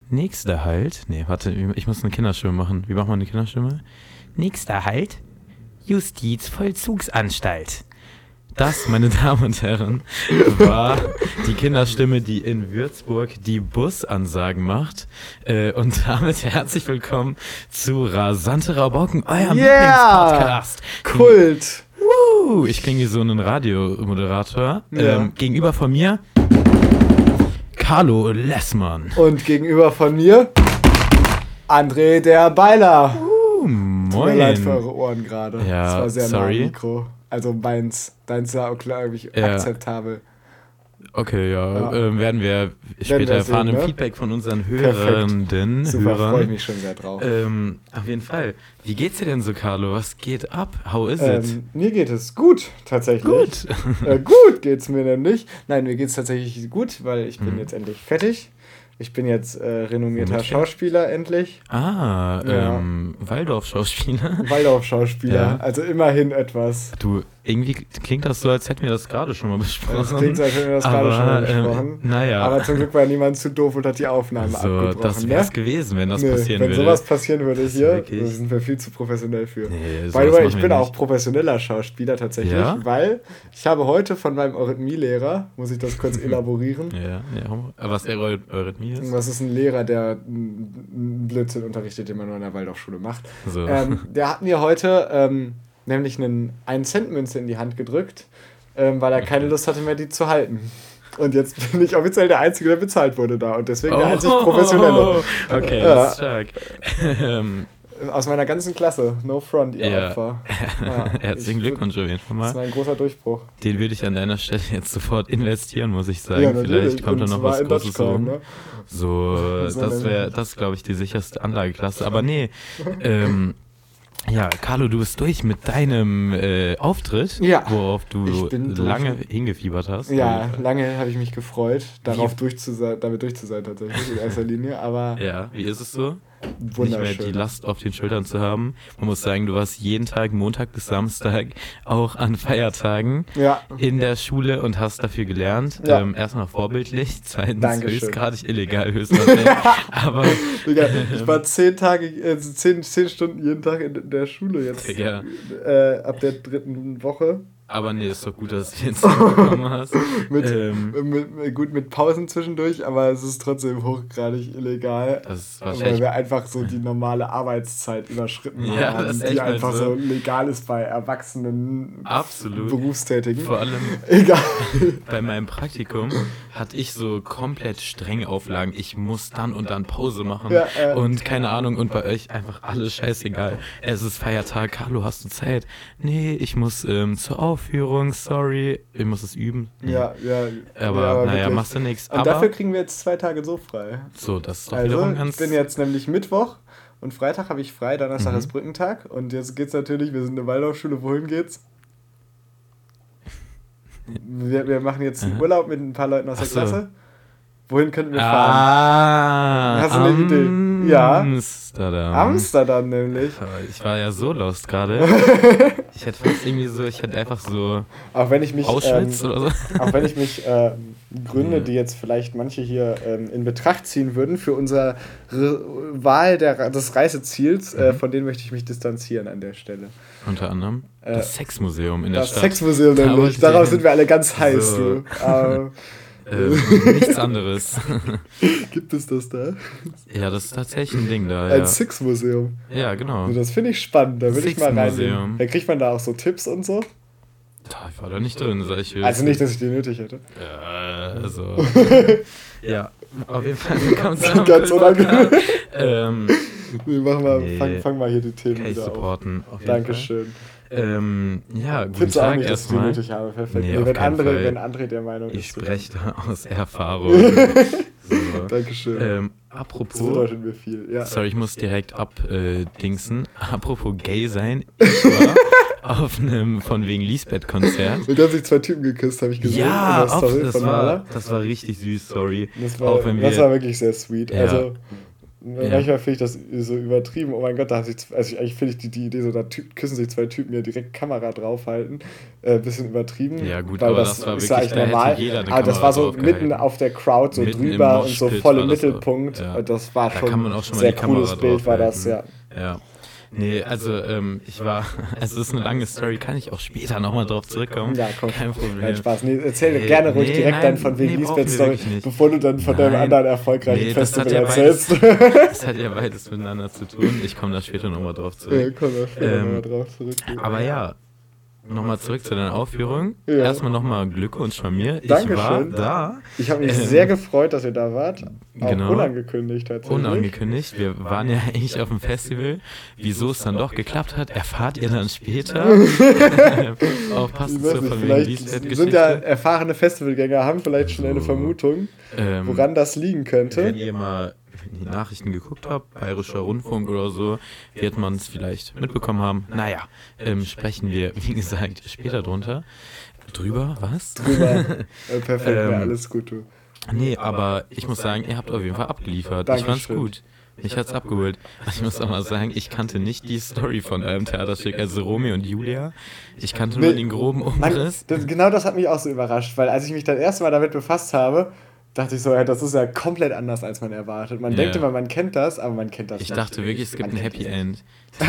Nächster Halt. Nee, warte, ich muss eine Kinderstimme machen. Wie macht man eine Kinderstimme? Nächster Halt. Justizvollzugsanstalt. Das, meine Damen und Herren, war die Kinderstimme, die in Würzburg die Busansagen macht. Und damit herzlich willkommen zu Rasante Rabauken, eurem Lieblingspodcast. Kult! Ich klinge wie so ein Radiomoderator. Ja. Gegenüber von mir Carlo Lessmann. Und gegenüber von mir André der Beiler. Tut mir leid für eure Ohren gerade. Ja, das war sehr sorry. nah am Mikro. Also meins. Deins war auch, glaube ich, akzeptabel. Okay, werden wir später erfahren sehen, im ne? Feedback von unseren Perfekt. Hörern. Super, freue ich mich schon sehr drauf. Auf jeden Fall. Wie geht's dir denn so, Carlo? Was geht ab? How is it? Mir geht es gut, tatsächlich. Gut. Gut geht's mir nämlich. Nein, mir geht's tatsächlich gut, weil ich bin jetzt endlich fertig. Ich bin jetzt renommierter Schauspieler, endlich. Ja. Waldorf-Schauspieler. Waldorf-Schauspieler, Ja. also immerhin etwas. Du, irgendwie klingt das so, als hätten wir das gerade schon mal besprochen. Das klingt so, als hätten wir das gerade schon mal besprochen. Naja. Aber zum Glück war niemand zu doof und hat die Aufnahme abgebrochen. Das wär's ne? gewesen, wenn das passieren wenn würde. sowas passieren würde Das hier, wirklich- da sind wir viel zu professionell für. Nee, By sowas the way, ich machen wir bin auch nicht. professioneller Schauspieler tatsächlich, Ja? weil ich habe heute von meinem Eurythmie-Lehrer, muss ich das kurz elaborieren, Ja. Was Eurythmie ist? das ist ein Lehrer, der einen Blödsinn unterrichtet, den man nur in der Waldorfschule macht. So. Der hat mir heute nämlich einen 1-Cent-Münze in die Hand gedrückt, weil er keine Lust hatte mehr, die zu halten. Und jetzt bin ich offiziell der Einzige, der bezahlt wurde da und deswegen der einzig Professionelle. Okay, Ja. das ist stark. Aus meiner ganzen Klasse. No front, ihr Ja. Opfer. Ja, Herzlichen Glückwunsch auf jeden Fall Das mal. war ein großer Durchbruch. Den würde ich an deiner Stelle jetzt sofort investieren, muss ich sagen. Ja, natürlich. Vielleicht kommt da Und noch zwar was in Großes Dogecoin, rum. ne? So, So das eine- ist, glaube ich, die sicherste Anlageklasse. Aber nee, ja, Carlo, du bist durch mit deinem Auftritt, Ja, worauf du ich bin durch. lange hingefiebert hast. Ja, lange habe ich mich gefreut, damit durch zu sein tatsächlich in erster Linie, aber Ja, wie ist es so? Nicht mehr wunderschön. die Last auf den Schultern zu haben. Man muss sagen, du warst jeden Tag, Montag bis Samstag, auch an Feiertagen Ja, in der Schule und hast dafür gelernt. Ja. Erstmal vorbildlich, zweitens Dankeschön. höchstgradig illegal, höchstwahrscheinlich. Aber Digga, ich war 10 Stunden jeden Tag in der Schule jetzt. Digga. Ab der 3. Woche. Aber nee, ist doch gut, dass du den Zeit bekommen hast. Mit Pausen zwischendurch, aber es ist trotzdem hochgradig illegal. Das ist Weil wahrscheinlich. wir einfach so die normale Arbeitszeit überschritten Ja, haben, das ist die echt einfach halt so so. legal ist bei erwachsenen Absolut. Berufstätigen. Vor allem Egal. bei meinem Praktikum hatte ich so komplett strenge Auflagen. Ich muss dann und dann Pause machen. Ja, Und keine Ahnung, und bei euch einfach alles scheißegal. Es ist Feiertag. Carlo, hast du Zeit? Nee, ich muss zur Aufführung, sorry. Ich muss es üben. Ja. Aber naja, wirklich. machst du nichts. Und Aber dafür kriegen wir jetzt 2 Tage so frei. so, das ist doch Also, wiederum ich ganz. bin jetzt nämlich Mittwoch und Freitag habe ich frei, Donnerstag Mhm. ist Brückentag. Und jetzt geht's natürlich, wir sind eine Waldorfschule, wohin geht's? Wir machen jetzt einen Urlaub mit ein paar Leuten aus der Ach so. Klasse. Wohin könnten wir fahren? Hast du eine Idee? Ja. Amsterdam. Amsterdam nämlich. Ich war ja so lost gerade. Ich hätte einfach so Auch wenn ich mich, Auschwitz oder so. auch wenn ich mich Gründe, die jetzt vielleicht manche hier in Betracht ziehen würden, für unsere Wahl des Reiseziels, von denen möchte ich mich distanzieren an der Stelle. Unter anderem das Sexmuseum in der Das Stadt. Sexmuseum Da nämlich, wollte ich darauf hin. sind wir alle ganz heiß, So. du. Nichts anderes. Gibt es das da? Ja, das ist tatsächlich ein Ding da. Ein Ja, Six-Museum. ja genau. Das finde ich spannend, da will ich mal reingehen. Six-Museum. Da kriegt man da auch so Tipps und so. Ich war da nicht drin, sag ich. Also nicht, dass ich die nötig hätte. Ja, also. Ja, auf jeden Fall kommt es Ganz unangenehm. Nee, Nee. fang mal hier die Themen Case wieder auf. supporten. Auf jeden Dankeschön. Ja, guten Findest du auch Tag nicht, dass ich die erstmal. nötig habe? Perfekt. Nee, Nee, auf wenn, keinen Fall. wenn André der Meinung Ich ist. spreche da aus Erfahrung. So. Dankeschön. Das Apropos. bedeutet mir viel. Ja. Sorry, ich muss direkt abdingsen. Apropos gay sein. Ich war auf einem von wegen Lisbeth-Konzert. Und da haben sich 2 Typen geküsst, habe ich gesehen. Ja, in der Story das von Nala. war richtig süß, sorry. Das Auch wenn wir- war wirklich sehr sweet. Ja. Also, Manchmal finde ich das so übertrieben. Oh mein Gott, da hat sich, also eigentlich finde ich die Idee, so da küssen sich zwei Typen, ja direkt Kamera draufhalten, ein bisschen übertrieben. Ja, gut, weil aber das das war ist ja wirklich, eigentlich da normal. hätte jeder eine Aber das Kamera war so drauf mitten gehalten. auf der Crowd, so Mitten im drüber und so Moshpit voll war im das auch. Mittelpunkt. Ja. Das war Da schon kann man auch schon ein mal sehr die Kamera cooles Bild, war das, ja. draufhalten. Ja. Nee, also ich war, also es ist eine lange Story, kann ich auch später nochmal drauf zurückkommen. Ja, komm. Kein Problem. Nein, Spaß. Nee, erzähl gerne ruhig direkt dann von wegen Lisbeth-Story, bevor du dann von deinem anderen erfolgreichen Festival erzählst. Das hat ja beides miteinander zu tun. Ich komme da später nochmal drauf zurück. Komm da später nochmal drauf zurück. Aber ja, nochmal zurück zu deiner Aufführung. Ja. Erstmal nochmal Glückwunsch von mir. Dankeschön. Ich war da. Ich habe mich sehr gefreut, dass ihr da wart. Auch Genau. unangekündigt tatsächlich. Unangekündigt. Wir waren ja eigentlich auf dem Festival. Wieso es dann doch geklappt hat, erfahrt ihr dann später. Auch passend zur von vielleicht sind ja erfahrene Festivalgänger, haben vielleicht schon eine Vermutung, woran das liegen könnte. Wenn ihr mal die Nachrichten geguckt habt, Bayerischer Rundfunk oder so, wird man es vielleicht mitbekommen haben. Naja, sprechen wir, wie gesagt, später drunter. Drüber, was? Drüber. Perfekt, ja, alles gut, du. Nee, aber ich muss sagen, ihr habt auf jeden Fall abgeliefert. Dankeschön. Ich fand's gut. Mich hat's abgeholt. Also ich muss auch mal sagen, ich kannte nicht die Story von eurem Theaterstück, also Romeo und Julia. Ich kannte nur den groben Umriss. Genau das hat mich auch so überrascht, weil als ich mich das erste Mal damit befasst habe, dachte ich so, ja, das ist ja komplett anders, als man erwartet. Man denkt immer, man kennt das, aber man kennt das nicht. Ich dachte wirklich, es gibt ein Happy End.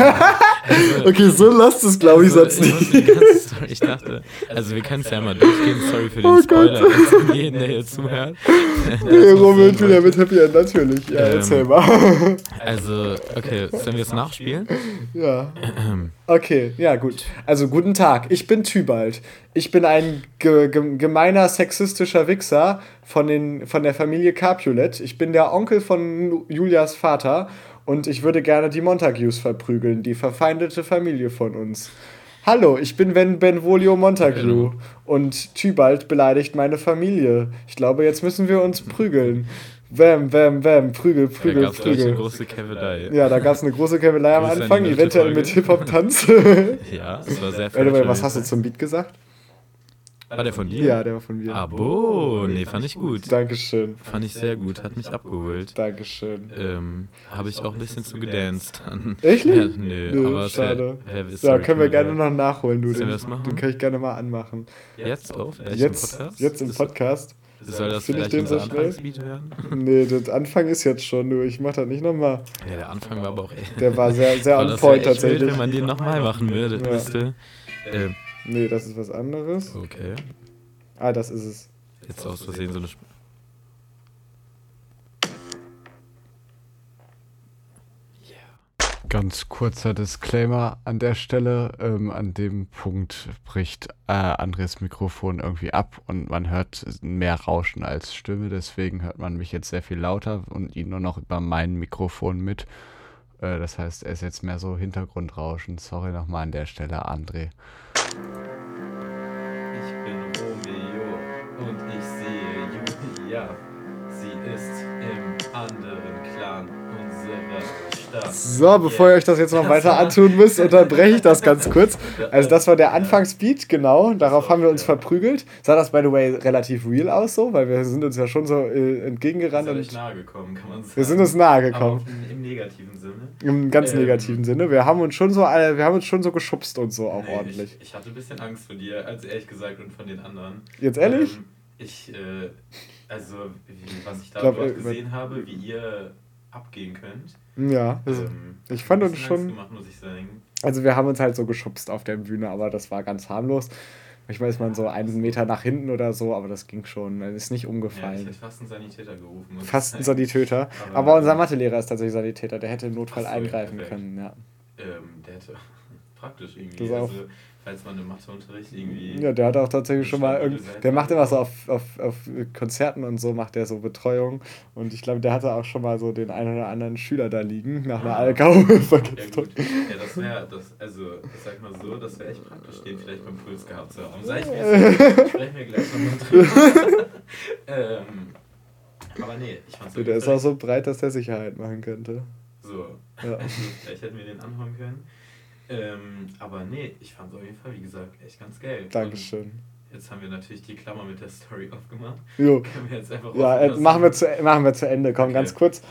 Okay, so lasst es, glaube ich, sonst nicht. Ich dachte, also wir können es ja mal durchgehen, sorry für den Spoiler, an jeden, der hier zuhört. Nee, Romeo und Julia mit Happy End, natürlich. Ja, erzähl mal. Also, okay, sollen wir es nachspielen? Ja. Okay, ja, gut. Also, guten Tag, ich bin Tybalt. Ich bin ein gemeiner, sexistischer Wichser von der Familie Capulet. Ich bin der Onkel von Julias Vater und ich würde gerne die Montagues verprügeln, die verfeindete Familie von uns. Hallo, ich bin Benvolio Montague und Tybalt beleidigt meine Familie. Ich glaube, jetzt müssen wir uns prügeln. Wham, wham, wam, Prügel, Prügel, da gab's Prügel. Eine große Kevelei. Ja, da gab es eine große Kevelei am Anfang, eventuell mit Hip-Hop-Tanz. Ja, das war sehr Anyway, was hast du zum Beat gesagt? War der von dir? Ja, der war von mir. Abo, nee, fand ich gut. Dankeschön. Fand ich sehr gut, hat mich abgeholt. Dankeschön. Habe ich auch ein bisschen zu gedanced dann. Echt? Ja, nö, aber schade. Ja, können wir gerne noch nachholen, du. Sollen wir das machen? Den kann ich gerne mal anmachen. Jetzt auf? Jetzt im Podcast? Soll das Finde ich vielleicht den unser so schnell? Anfangsbeat hören? Nee, der Anfang ist jetzt schon, du. Ich mach das nicht nochmal. Ja, der Anfang war aber auch... Der war sehr on point tatsächlich. Wild, wenn man den nochmal machen würde, Ja. wisst ihr? Nee, das ist was anderes. Okay. Ah, das ist es. Jetzt aus Versehen so eine... Ganz kurzer Disclaimer an der Stelle. An dem Punkt bricht Andres Mikrofon irgendwie ab und man hört mehr Rauschen als Stimme. Deswegen hört man mich jetzt sehr viel lauter und ihn nur noch über mein Mikrofon mit. Das heißt, er ist jetzt mehr so Hintergrundrauschen. Sorry nochmal an der Stelle, André. Ich bin Romeo und ich sehe Julia. Sie ist im anderen Clan unserer Stadt. So, bevor ihr euch das jetzt noch weiter antun müsst, unterbreche ich das ganz kurz. Also das war der Anfangsbeat, genau. Darauf haben wir uns verprügelt. Sah das, by the way, relativ real aus so, weil wir sind uns ja schon so entgegengerannt. Wir und sind nahe gekommen, kann man sagen. Wir sind uns nahe gekommen. Aber im negativen Sinne. Im ganz negativen Sinne. Wir haben uns schon so geschubst und so auch ordentlich. Ich hatte ein bisschen Angst vor dir, also ehrlich gesagt, und von den anderen. Jetzt ehrlich? Also, was ich da dort gesehen habe, wie ihr abgehen könnt. Ja, ich fand uns schon... Gemacht, muss ich sagen. Also wir haben uns halt so geschubst auf der Bühne, aber das war ganz harmlos. Manchmal ist man so einen Meter nach hinten oder so, aber das ging schon. Man ist nicht umgefallen. Ja, ich hätte fast einen Sanitäter gerufen. Fast einen Sanitäter. Aber unser Mathelehrer ist tatsächlich Sanitäter. Der hätte im Notfall eingreifen können. Ja. Der hätte praktisch irgendwie. Das auch. Also, falls man im Matheunterricht irgendwie... Ja, der hat auch tatsächlich schon mal... Der macht immer so auf Konzerten und so, macht der so Betreuung. Und ich glaube, der hatte auch schon mal so den einen oder anderen Schüler da liegen, nach einer Alkoholvergiftung. Ja, das wäre... Also, ich sag mal so, das wäre echt praktisch, den vielleicht beim Puls gehabt zu haben. Sag ich mir jetzt, sprechen wir gleich nochmal drüber. Aber nee, ich fand's... Der ist auch so breit, dass der Sicherheit machen könnte. So, ja. Also, vielleicht hätten wir den anhören können. Aber nee, ich fand es auf jeden Fall, wie gesagt, echt ganz geil. Dankeschön. Und, Jetzt haben wir natürlich die Klammer mit der Story aufgemacht. Jo. Können wir jetzt einfach Ja, offen machen lassen? wir zu Ende. Komm, Okay. ganz kurz.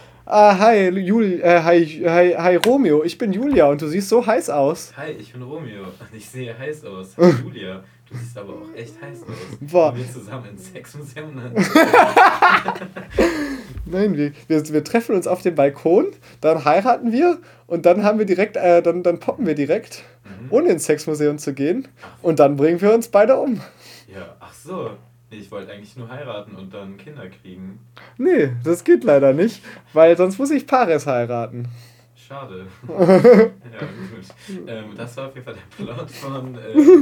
Hi Romeo, ich bin Julia und du siehst so heiß aus. Hi, ich bin Romeo und ich sehe heiß aus. Hi, Julia. Du siehst aber auch echt heiß aus. Boah. Wollen wir zusammen ins Sexmuseum? Nein, wir treffen uns auf dem Balkon, dann heiraten wir und dann haben wir direkt, dann poppen wir direkt, ohne ins Sexmuseum zu gehen und dann bringen wir uns beide um. Ja, ach so. Nee, ich wollte eigentlich nur heiraten und dann Kinder kriegen. Nee, das geht leider nicht, weil sonst muss ich Paris heiraten. Schade. Ja, gut. Das war auf jeden Fall der Plot von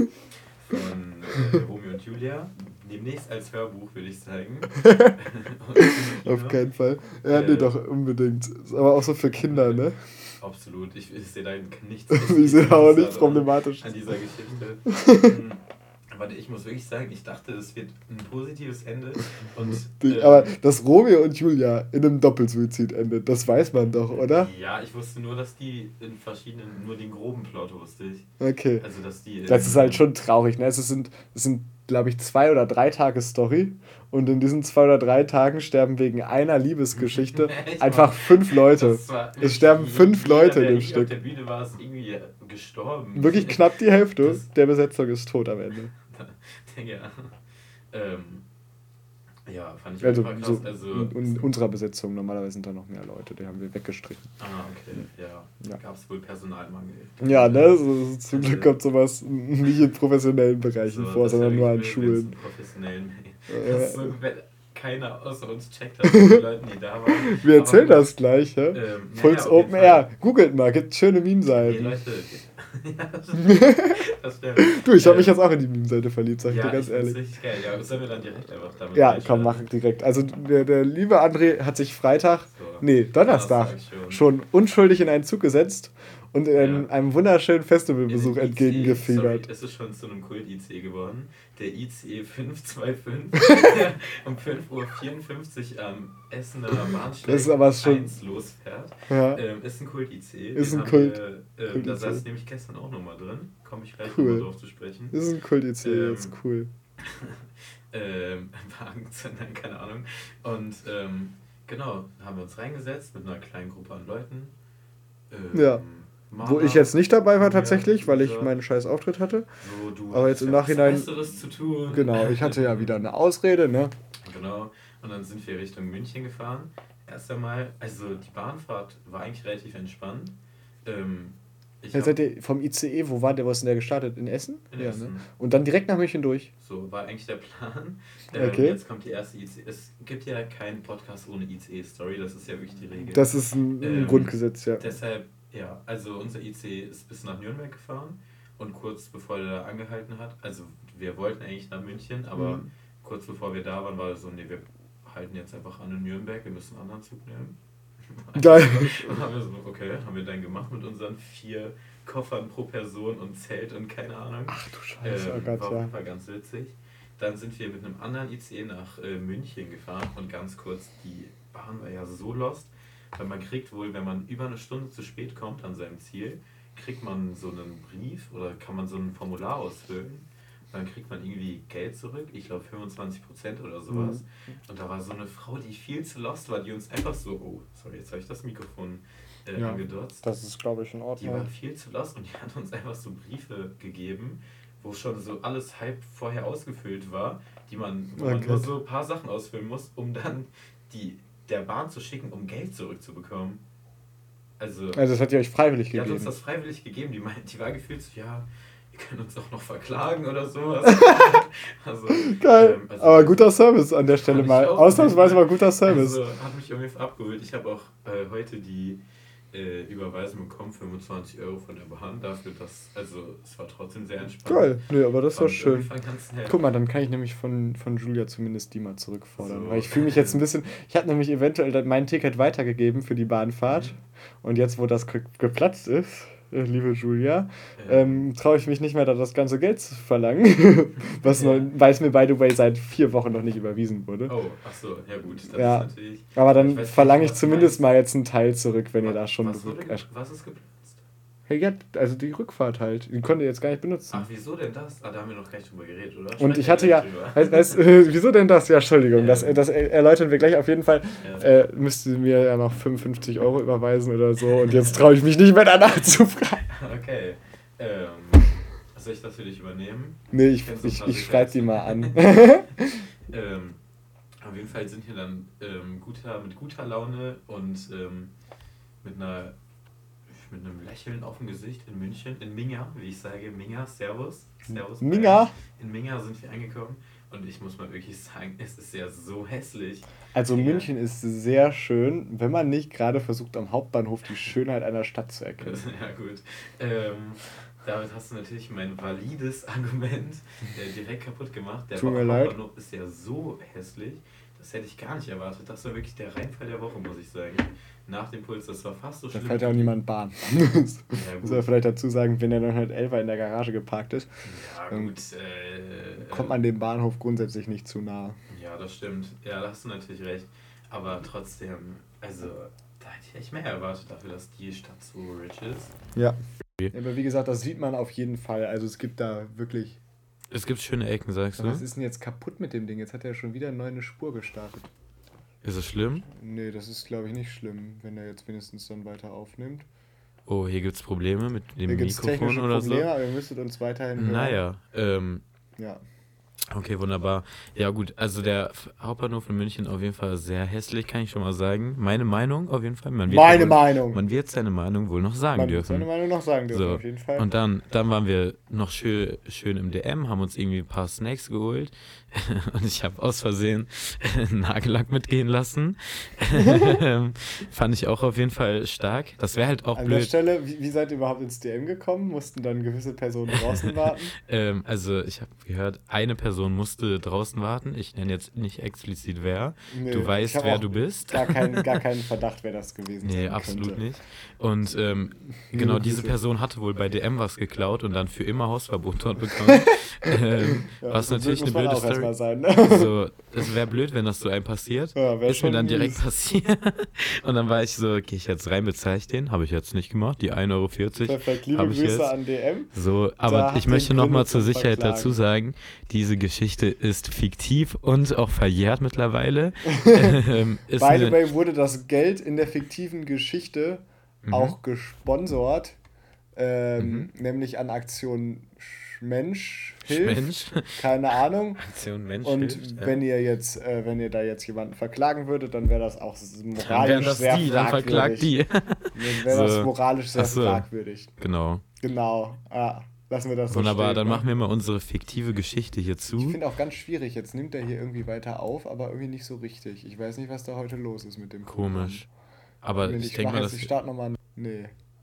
Romeo und Julia. Demnächst als Hörbuch, würde ich sagen. Auf keinen Fall. Ja, nee, doch, unbedingt. Ist aber auch so für Kinder, ne? Absolut. Ich sehe da nichts. Ich sehe auch nichts Problematisches. An dieser Geschichte. Warte, ich muss wirklich sagen, ich dachte, es wird ein positives Ende. Und, Aber dass Romeo und Julia in einem Doppelsuizid endet, das weiß man doch, oder? Ja, ich wusste nur, dass die in verschiedenen, nur den groben Plot wusste ich. Okay. Also, dass die. Das ist halt schon traurig, ne? Es sind glaube ich, 2 oder 3 Tage Story und in diesen 2 oder 3 Tagen sterben wegen einer Liebesgeschichte einfach 5 Leute. Es sterben 5 Leute in dem Stück. Auf der Bühne war es irgendwie gestorben. Wirklich knapp die Hälfte der Besetzung ist tot am Ende. Ja, fand ich Also, krass. so Also, in unserer Besetzung, normalerweise sind da noch mehr Leute, die haben wir weggestrichen. okay, ja. Gab es wohl Personalmangel. Ja, ne? Zum Glück kommt sowas nicht in professionellen Bereichen vor, sondern nur an Schulen. Professionellen. Keiner außer uns checkt das, die Leute, die da waren. Wir erzählen das gleich, ja? Fulls Open Air. Googelt mal, gibt schöne Meme-Seiten. Nee, Leute. Das stimmt. Du, ich habe mich jetzt auch in die Meme-Seite verliebt, sag ich dir ganz ehrlich. Das ist richtig geil. Ja, sollen wir dann direkt einfach damit Ja, reinstarten? komm, mach direkt. Also der liebe André hat sich Donnerstag schon unschuldig in einen Zug gesetzt und einem wunderschönen Festivalbesuch entgegengefiebert. Sorry, es ist schon zu einem Kult-ICE geworden. Der ICE 525, der um 5:54 Uhr am Essener Bahnsteig 1 losfährt, ist ein Kult-ICE. Ist ein Kult. Da saß ich nämlich gestern auch nochmal drin. Komme ich gleich Cool. nochmal drauf zu sprechen. Ist ein Kult-ICE, jetzt cool. Wagenzündern, keine Ahnung. Und genau, haben wir uns reingesetzt mit einer kleinen Gruppe an Leuten. Ja. Wo ich jetzt nicht dabei war tatsächlich, weil ich meinen scheiß Auftritt hatte. Aber jetzt im Nachhinein. Besseres zu tun. Genau, ich hatte ja wieder eine Ausrede, ne? Genau. Und dann sind wir Richtung München gefahren. Erst einmal, also die Bahnfahrt war eigentlich relativ entspannt. Seid ihr vom ICE, wo ist denn der gestartet? In Essen? In ja, Essen. ne? Und dann direkt nach München durch. So, war eigentlich der Plan. Okay. Jetzt kommt die erste ICE. Es gibt ja keinen Podcast ohne ICE-Story, das ist ja wirklich die Regel. Das ist ein Grundgesetz, ja. Deshalb, ja, also unser ICE ist bis nach Nürnberg gefahren und kurz bevor der angehalten hat, also wir wollten eigentlich nach München, aber kurz bevor wir da waren, war es so, nee, wir halten jetzt einfach an in Nürnberg, wir müssen einen anderen Zug nehmen. Geil. Und haben wir so, okay, haben wir dann gemacht mit unseren 4 Koffern pro Person und Zelt und keine Ahnung. Ach du Scheiße, oh Gott, war ganz witzig. Dann sind wir mit einem anderen ICE nach München gefahren und ganz kurz, die Bahn war ja so lost, weil man kriegt wohl, wenn man über eine Stunde zu spät kommt an seinem Ziel, kriegt man so einen Brief oder kann man so ein Formular ausfüllen. Dann kriegt man irgendwie Geld zurück, ich glaube 25% oder sowas. Und da war so eine Frau, die viel zu lost war, die uns einfach so, oh, sorry, jetzt habe ich das Mikrofon angedotzt. Das ist, glaube ich, in Die Ordnung. war viel zu lost und die hat uns einfach so Briefe gegeben, wo schon so alles halb vorher ausgefüllt war, wo man nur so ein paar Sachen ausfüllen muss, um dann der Bahn zu schicken, um Geld zurückzubekommen. Also das hat die euch freiwillig gegeben? Die hat gegeben? uns das freiwillig gegeben. Die war gefühlt so, ja, wir können uns auch noch verklagen oder sowas. Also, geil. Aber guter Service an der Stelle mal. Ausnahmsweise mal guter Service. Also hat mich irgendwie abgeholt. Ich habe auch heute die Überweisung bekommen, 25 € von der Bahn dafür, dass, also es war trotzdem sehr entspannt. Geil, nee, aber das war schön. Ganz Guck mal, dann kann ich nämlich von Julia zumindest die mal zurückfordern, so. Weil ich fühle mich jetzt ein bisschen, ich habe nämlich eventuell mein Ticket weitergegeben für die Bahnfahrt und jetzt, wo das geplatzt ist, liebe Julia, traue ich mich nicht mehr, da das ganze Geld zu verlangen, weil es mir, by the way, seit 4 Wochen noch nicht überwiesen wurde. Oh, ach so, ja gut, das ist natürlich... Aber dann verlange ich zumindest mal jetzt einen Teil zurück, wenn ihr da schon... Was ist geplatzt? Hey, ja, also die Rückfahrt halt. Die konnte ich jetzt gar nicht benutzen. Ach, wieso denn das? Da haben wir noch gar nicht drüber geredet, oder? Und ich hatte ja, wieso denn das? Ja, Entschuldigung, das erläutern wir gleich. Auf jeden Fall müsste mir ja noch 55 € überweisen oder so. Und jetzt traue ich mich nicht mehr danach zu fragen. Okay. Soll ich das für dich übernehmen? Nee, ich schreibe die mal an. Auf jeden Fall sind wir dann mit guter Laune und mit einem Lächeln auf dem Gesicht in München, in Minga, wie ich sage, Minga, Servus. Minga? In Minga sind wir angekommen und ich muss mal wirklich sagen, es ist ja so hässlich. Also München ist sehr schön, wenn man nicht gerade versucht, am Hauptbahnhof die Schönheit einer Stadt zu erkennen. Ja gut. Damit hast du natürlich mein valides Argument direkt kaputt gemacht. Der Hauptbahnhof ist ja so hässlich, das hätte ich gar nicht erwartet. Das war wirklich der Reinfall der Woche, muss ich sagen. Nach dem Puls, das war fast so schlimm. Da fährt ja auch niemand Bahn. Muss man vielleicht dazu sagen, wenn der 911er in der Garage geparkt ist, ja, gut, kommt man dem Bahnhof grundsätzlich nicht zu nah. Ja, das stimmt. Ja, da hast du natürlich recht. Aber trotzdem, also, da hätte ich echt mehr erwartet dafür, dass die Stadt so rich ist. Ja. Aber wie gesagt, das sieht man auf jeden Fall. Also es gibt da wirklich... Es gibt schöne Ecken, sagst du? Was ist denn jetzt kaputt mit dem Ding? Jetzt hat er schon wieder eine neue Spur gestartet. Ist es schlimm? Nee, das ist, glaube ich, nicht schlimm, wenn er jetzt wenigstens dann weiter aufnimmt. Oh, hier gibt es Probleme mit dem hier gibt's Mikrofon oder Probleme, so? Aber ihr müsstet uns weiterhin hören. Naja, ja. Okay, wunderbar. Ja gut, also der Hauptbahnhof in München auf jeden Fall sehr hässlich, kann ich schon mal sagen. Meine Meinung auf jeden Fall. Man wird seine Meinung wohl noch sagen dürfen. So. Auf jeden Fall. Und dann waren wir noch schön im DM, haben uns irgendwie ein paar Snacks geholt und ich habe aus Versehen Nagellack mitgehen lassen. Fand ich auch auf jeden Fall stark. Das wäre halt auch blöd. An der Stelle, wie seid ihr überhaupt ins DM gekommen? Mussten dann gewisse Personen draußen warten? Also ich habe gehört, eine Person musste draußen warten. Ich nenne jetzt nicht explizit wer. Nee, du weißt, wer du bist. Gar keinen Verdacht, wer das gewesen sein Nee, absolut könnte. nicht. Und genau, diese Person hatte wohl bei DM was geklaut und dann für immer Hausverbot dort bekommen. Was natürlich eine blöde Story. Sein, ne? So, es wäre blöd, wenn das so einem passiert. Ja, ist mir dann direkt passiert. Und dann war ich so, gehe ich jetzt rein, bezahle ich den? Habe ich jetzt nicht gemacht. Die 1,40 €. Perfekt, liebe Grüße an DM. So, aber ich möchte nochmal zur Sicherheit dazu sagen, diese Geschichte ist fiktiv und auch verjährt mittlerweile. By the way wurde das Geld in der fiktiven Geschichte auch gesponsert, nämlich an Aktion Mensch hilft, keine Ahnung. Aktion Mensch und hilft, wenn ihr da jetzt jemanden verklagen würdet, dann wäre das auch moralisch sehr fragwürdig. Dann verklagt die. Dann wäre das moralisch sehr fragwürdig. Genau. Lassen wir das so Wunderbar, stehen, dann machen wir mal unsere fiktive Geschichte hier zu. Ich finde auch ganz schwierig, jetzt nimmt er hier irgendwie weiter auf, aber irgendwie nicht so richtig. Ich weiß nicht, was da heute los ist mit dem Komisch. Aber ich denke mal, dass... Ich starte nochmal... Nee.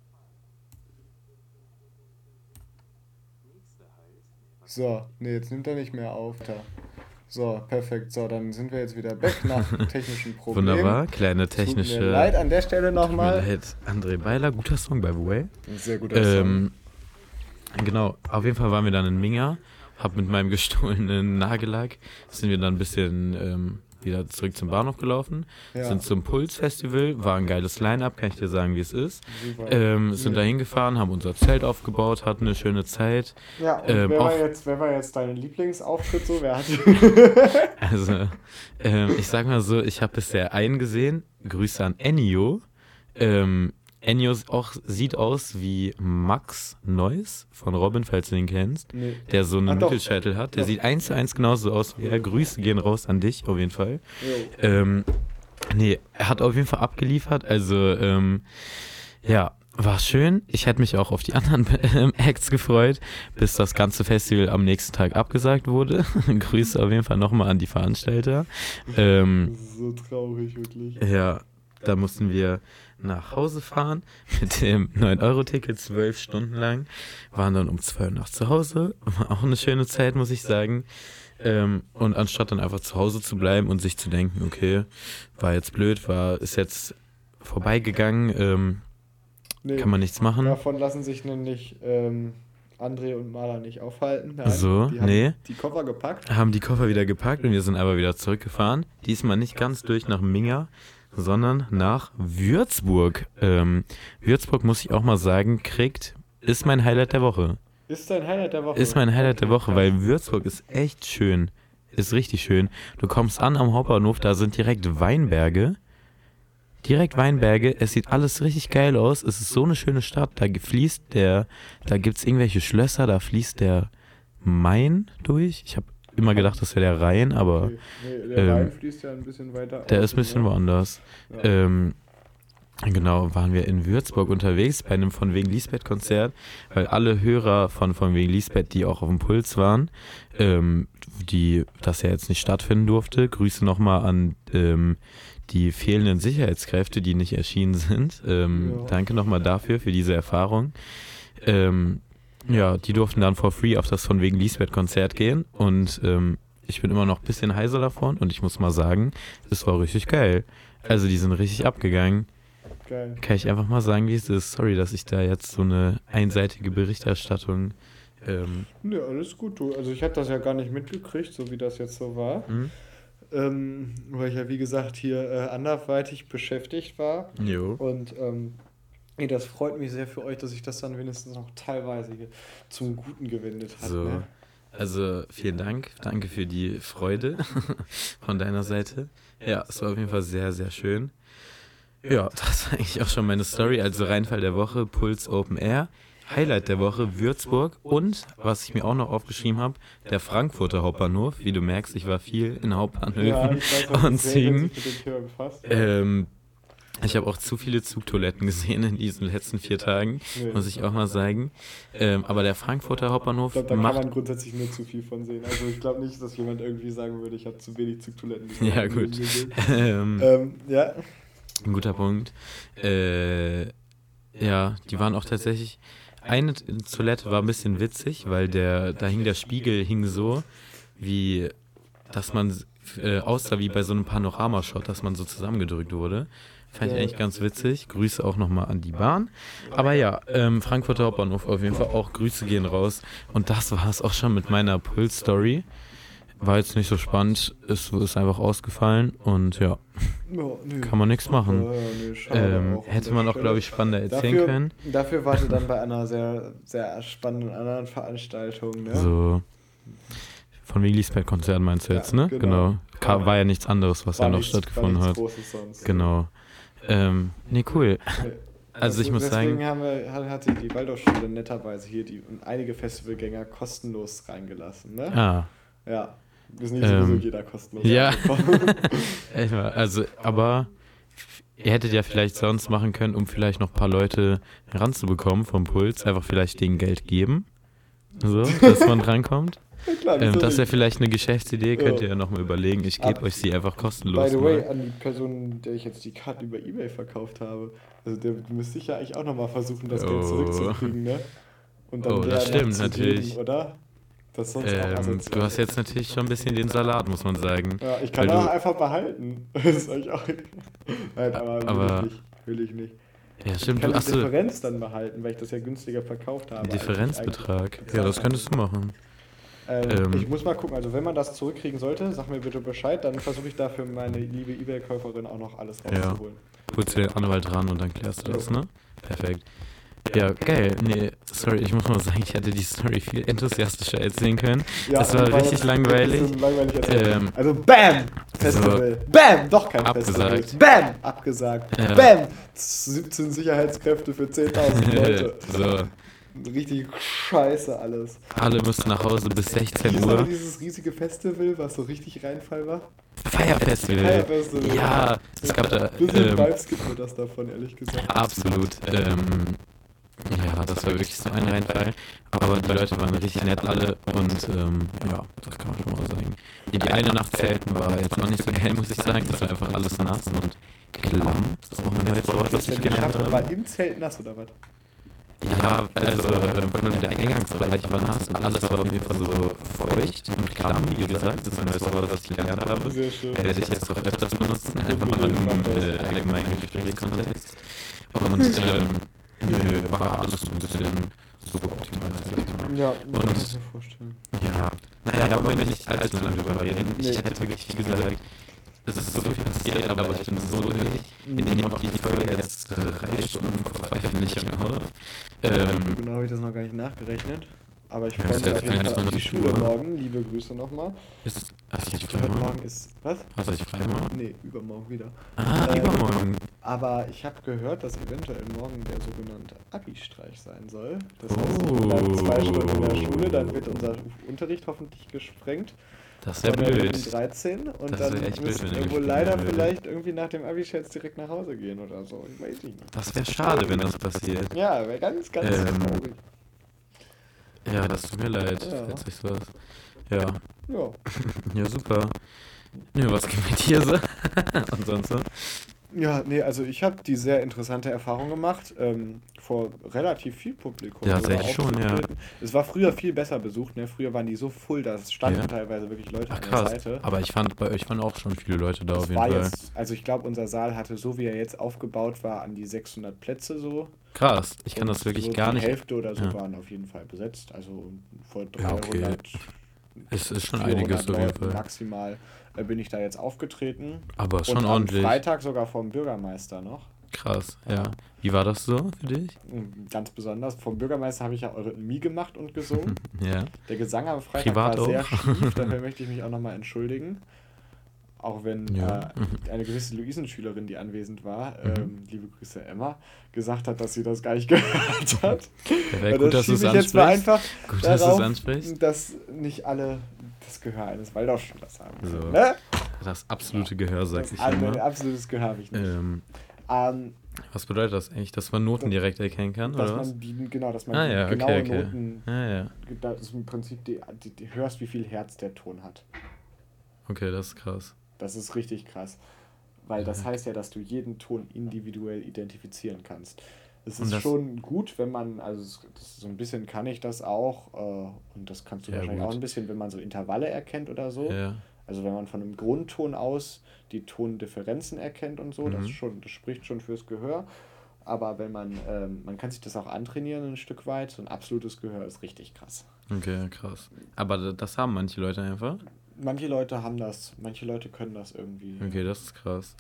So, jetzt nimmt er nicht mehr auf. So, perfekt. So, dann sind wir jetzt wieder back nach technischen Problemen. Wunderbar, kleine technische... Tut mir leid an der Stelle nochmal. Tut mir leid, André Beiler, guter Song, by the way. Ein sehr guter Song. Genau, auf jeden Fall waren wir dann in Minga, hab mit meinem gestohlenen Nagellack, sind wir dann ein bisschen wieder zurück zum Bahnhof gelaufen, sind zum Puls-Festival, war ein geiles Line-Up, kann ich dir sagen, wie es ist. Sind da hingefahren, haben unser Zelt aufgebaut, hatten eine schöne Zeit. Ja, und wer war jetzt dein Lieblingsauftritt so? Wer hat Also, ich sag mal so, ich habe bisher einen gesehen, Grüße an Ennio. Ennio sieht aus wie Max Neuss von Robin, falls du ihn kennst, der so einen Mittelscheitel hat. Der sieht 1:1 genauso aus wie er. Grüße gehen raus an dich, auf jeden Fall. Er hat auf jeden Fall abgeliefert. Also, war schön. Ich hätte mich auch auf die anderen Acts gefreut, bis das ganze Festival am nächsten Tag abgesagt wurde. Grüße auf jeden Fall nochmal an die Veranstalter. So traurig, wirklich. Ja, da mussten wir nach Hause fahren mit dem 9-Euro-Ticket 12 Stunden lang. Waren dann um 2 Uhr nachts zu Hause. War auch eine schöne Zeit, muss ich sagen. Und anstatt dann einfach zu Hause zu bleiben und sich zu denken, okay, war jetzt blöd, ist jetzt vorbeigegangen, kann man nichts machen. Davon lassen sich nämlich André und Maler nicht aufhalten. Die haben die Koffer gepackt. Haben die Koffer wieder gepackt und wir sind aber wieder zurückgefahren. Diesmal nicht ganz durch nach Minga, sondern nach Würzburg. Würzburg, muss ich auch mal sagen, ist mein Highlight der Woche. Ist dein Highlight der Woche? Ist mein Highlight der Woche, weil Würzburg ist echt schön. Ist richtig schön. Du kommst an am Hauptbahnhof, da sind direkt Weinberge. Es sieht alles richtig geil aus. Es ist so eine schöne Stadt. Da gibt es irgendwelche Schlösser, da fließt der Main durch. Ich habe immer gedacht, das wäre der Rhein, aber Okay. Nee, der Rhein fließt ja ein bisschen weiter. der ist ein bisschen woanders. Ja. Genau, waren wir in Würzburg unterwegs bei einem Von wegen Lisbeth-Konzert, weil alle Hörer von wegen Lisbeth, die auch auf dem Puls waren, die das ja jetzt nicht stattfinden durfte, Grüße nochmal an die fehlenden Sicherheitskräfte, die nicht erschienen sind. Danke nochmal dafür, für diese Erfahrung. Ja, die durften dann for free auf das Von wegen Lisbeth-Konzert gehen und ich bin immer noch ein bisschen heiser davon und ich muss mal sagen, es war richtig geil. Also die sind richtig abgegangen. Geil. Kann ich einfach mal sagen, wie es ist. Sorry, dass ich da jetzt so eine einseitige Berichterstattung... Ne, alles gut. Du. Also ich hatte das ja gar nicht mitgekriegt, so wie das jetzt so war. Weil ich ja, wie gesagt, hier anderweitig beschäftigt war. Jo. Und das freut mich sehr für euch, dass ich das dann wenigstens noch teilweise hier zum Guten gewendet habe. So. Ne? Also vielen Dank. Danke für die Freude von deiner Seite. Ja, es war auf jeden Fall sehr, sehr schön. Ja, das war eigentlich auch schon meine Story. Also Reinfall der Woche, Puls Open Air, Highlight der Woche, Würzburg und, was ich mir auch noch aufgeschrieben habe, der Frankfurter Hauptbahnhof. Wie du merkst, ich war viel in Hauptbahnhöfen und Zügen. Ich habe auch zu viele Zugtoiletten gesehen in diesen letzten 4 Tagen, muss ich auch mal sagen. Aber der Frankfurter Hauptbahnhof Ich glaube, da kann macht... man grundsätzlich nur zu viel von sehen. Also ich glaube nicht, dass jemand irgendwie sagen würde, ich habe zu wenig Zugtoiletten gesehen. Ja, gut. Ja. Ein guter Punkt. Ja, die waren auch tatsächlich... Eine Toilette war ein bisschen witzig, weil da hing der Spiegel so, wie, dass man aussah wie bei so einem Panoramashot, dass man so zusammengedrückt wurde. Fand ich eigentlich ganz witzig. Grüße auch nochmal an die Bahn. Aber ja, Frankfurter Hauptbahnhof auf jeden Fall auch. Grüße gehen raus. Und das war es auch schon mit meiner Puls-Story. War jetzt nicht so spannend. Es ist einfach ausgefallen und ja, kann man nichts machen. Hätte man auch, glaube ich, spannender erzählen können. Dafür warte dann bei einer sehr, sehr spannenden anderen Veranstaltung. Ne? So, von wegen Lisbeth-Konzert meinst du jetzt, ne? Genau. War ja nichts anderes, was ja noch stattgefunden hat. Genau. Nee, cool. Also ich muss sagen... Deswegen hat sich die Waldorfschule netterweise hier einige Festivalgänger kostenlos reingelassen, ne? Ah. Ja, ist nicht sowieso jeder kostenlos. Ja. Also, aber ihr hättet ja vielleicht sonst machen können, um vielleicht noch ein paar Leute ranzubekommen vom Puls, einfach vielleicht denen Geld geben, so, dass man rankommt. Ja, klar, Das wäre vielleicht eine Geschäftsidee, könnt ihr ja nochmal überlegen. Ich gebe euch sie einfach kostenlos. By the way, an die Person, der ich jetzt die Karten über eBay verkauft habe, also der müsste ich ja eigentlich auch nochmal versuchen, das Geld zurückzukriegen, ne? Und dann das stimmt natürlich. Geben, oder? Das ist sonst auch asozial. Du hast jetzt natürlich schon ein bisschen den Salat, muss man sagen. Ja, ich kann auch einfach behalten. Das ist eigentlich auch... Nein, aber will ich nicht. Ja, stimmt. Ich kann die Differenz dann behalten, weil ich das ja günstiger verkauft habe. Differenzbetrag. Ja, das könntest du machen. Ich muss mal gucken, also wenn man das zurückkriegen sollte, sag mir bitte Bescheid, dann versuche ich dafür meine liebe eBay-Käuferin auch noch alles rauszuholen. Holst du den Anwalt ran und dann klärst du das, ne? Perfekt. Ja, geil. Nee, sorry, ich muss mal sagen, ich hätte die Story viel enthusiastischer erzählen können. Ja, das war richtig langweilig. Also BAM! Festival. So, BAM! Doch kein abgesagt. Festival. BAM! Abgesagt. Ja. BAM! 17 Sicherheitskräfte für 10.000 Leute. So. Richtig scheiße alles. Alle müssen nach Hause bis 16 Uhr. Uhr. Dieses riesige Festival, was so richtig Reinfall war? Festival. Ja, es gab da... Vibes gibt mir das davon, ehrlich gesagt. Absolut. Ja, das war wirklich so ein Reinfall. Aber die Leute waren richtig nett alle und ja, das kann man schon mal sagen. Die eine Nacht zelten war jetzt noch nicht so geil, muss ich sagen. Das war einfach alles nass und klamm. Das ist auch ein neues Wort, was ich gelernt habe. War im Zelt nass oder was? Ja, also der Eingangsbereich war nass und alles war auf jeden Fall so feucht und klamm, wie gesagt. Das ist ein neues Wort, was ich gelernt habe. Sehr schön. Werde ich jetzt auch öfters benutzen, einfach mal im allgemeinen Gesprächskontext. Und war alles so ein bisschen so optimal. Ja, kann ich mir vorstellen. Ja, naja, da wollen wir nicht allzu lange drüber reden. Ich hätte wirklich, wie gesagt, Es ist so viel passiert, aber ich bin so nicht. Wir nehmen auch die Folge jetzt 3 Stunden vor 2 nicht im Haus. Genau habe ich das noch gar nicht nachgerechnet. Aber ich Ja, freue ist mich jetzt auf jeden Fall auf die 21 Schule Uhr. morgen. Liebe Grüße nochmal. Hast du dich frei Heute morgen? Morgen ist. Was? Hast du dich frei morgen? Nee, übermorgen wieder. Übermorgen. Aber ich habe gehört, dass eventuell morgen der sogenannte Abi-Streich sein soll. Das heißt, ich bin dann 2 Stunden in der Schule, dann wird unser Unterricht hoffentlich gesprengt. Das wäre Dann bin blöd. ich 13 und Das dann wär echt blöd, müssen wenn der wir wohl gesprengt leider werden würde. vielleicht irgendwie nach dem Abi jetzt direkt nach Hause gehen oder so. Ich weiß nicht. Das wäre schade, wenn das passiert. Ja, wäre ganz, ganz traurig. Ja, das tut mir leid, Ja. falls ich sowas. Ja, Ja. ja, super. Ja, was geht mit dir so? Und sonst so? Ja, nee, also ich habe die sehr interessante Erfahrung gemacht, vor relativ viel Publikum. Ja, sogar tatsächlich schon, ja. aufzutreten. Es war früher viel besser besucht, ne? Früher waren die so full, da standen Ja. teilweise wirklich Leute Ach an der krass. Seite. Aber ich fand, bei euch waren auch schon viele Leute da auf Das jeden war Fall. jetzt, also ich glaube, unser Saal hatte, so wie er jetzt aufgebaut war, an die 600 Plätze so. Krass, ich kann Und das wirklich so gar die nicht. Hälfte oder so Ja. waren auf jeden Fall besetzt. Also vor Ja, 300, okay. Es ist schon 400 einiges auf jeden Leuten Fall. maximal bin ich da jetzt aufgetreten. Aber schon Und am ordentlich. Freitag sogar vom Bürgermeister noch. Krass, ja. Wie war das so für dich? Ganz besonders. Vom Bürgermeister habe ich ja Eurythmie gemacht und gesungen. Ja. Der Gesang am Freitag Privat war sehr auch? schief, dafür möchte ich mich auch nochmal entschuldigen. Auch wenn Ja. eine gewisse Luisenschülerin, die anwesend war, Mhm. liebe Grüße Emma, gesagt hat, dass sie das gar nicht gehört hat. Ja, wäre Weil gut, dass du es schiebe ich jetzt mal ansprichst. einfach Gut, dass du es darauf, ansprichst. dass nicht alle das Gehör eines Waldorfschülers haben. So. Ne? Das absolute Gehör, sag Das ich ein immer. absolutes Gehör habe ich nicht. Ähm, was bedeutet das eigentlich? Dass man Noten direkt erkennen kann, dass oder was? man die, genau, dass man Ah die ja, okay, genaue okay. Noten, Ja. dass du im Prinzip die hörst, wie viel Herz der Ton hat. Okay, das ist krass. Das ist richtig krass. Weil das heißt ja, dass du jeden Ton individuell identifizieren kannst. Es Und ist das- schon gut, wenn man, so ein bisschen kann ich das auch, und das kannst du Ja, wahrscheinlich gut. auch ein bisschen, wenn man so Intervalle erkennt oder so. Ja. Also wenn man von einem Grundton aus die Tondifferenzen erkennt und so, das Mhm. das spricht schon fürs Gehör. Aber wenn man kann sich das auch antrainieren ein Stück weit, so ein absolutes Gehör ist richtig krass. Okay, krass. Aber das haben manche Leute einfach. Manche Leute haben das, manche Leute können das irgendwie. Okay, das ist krass.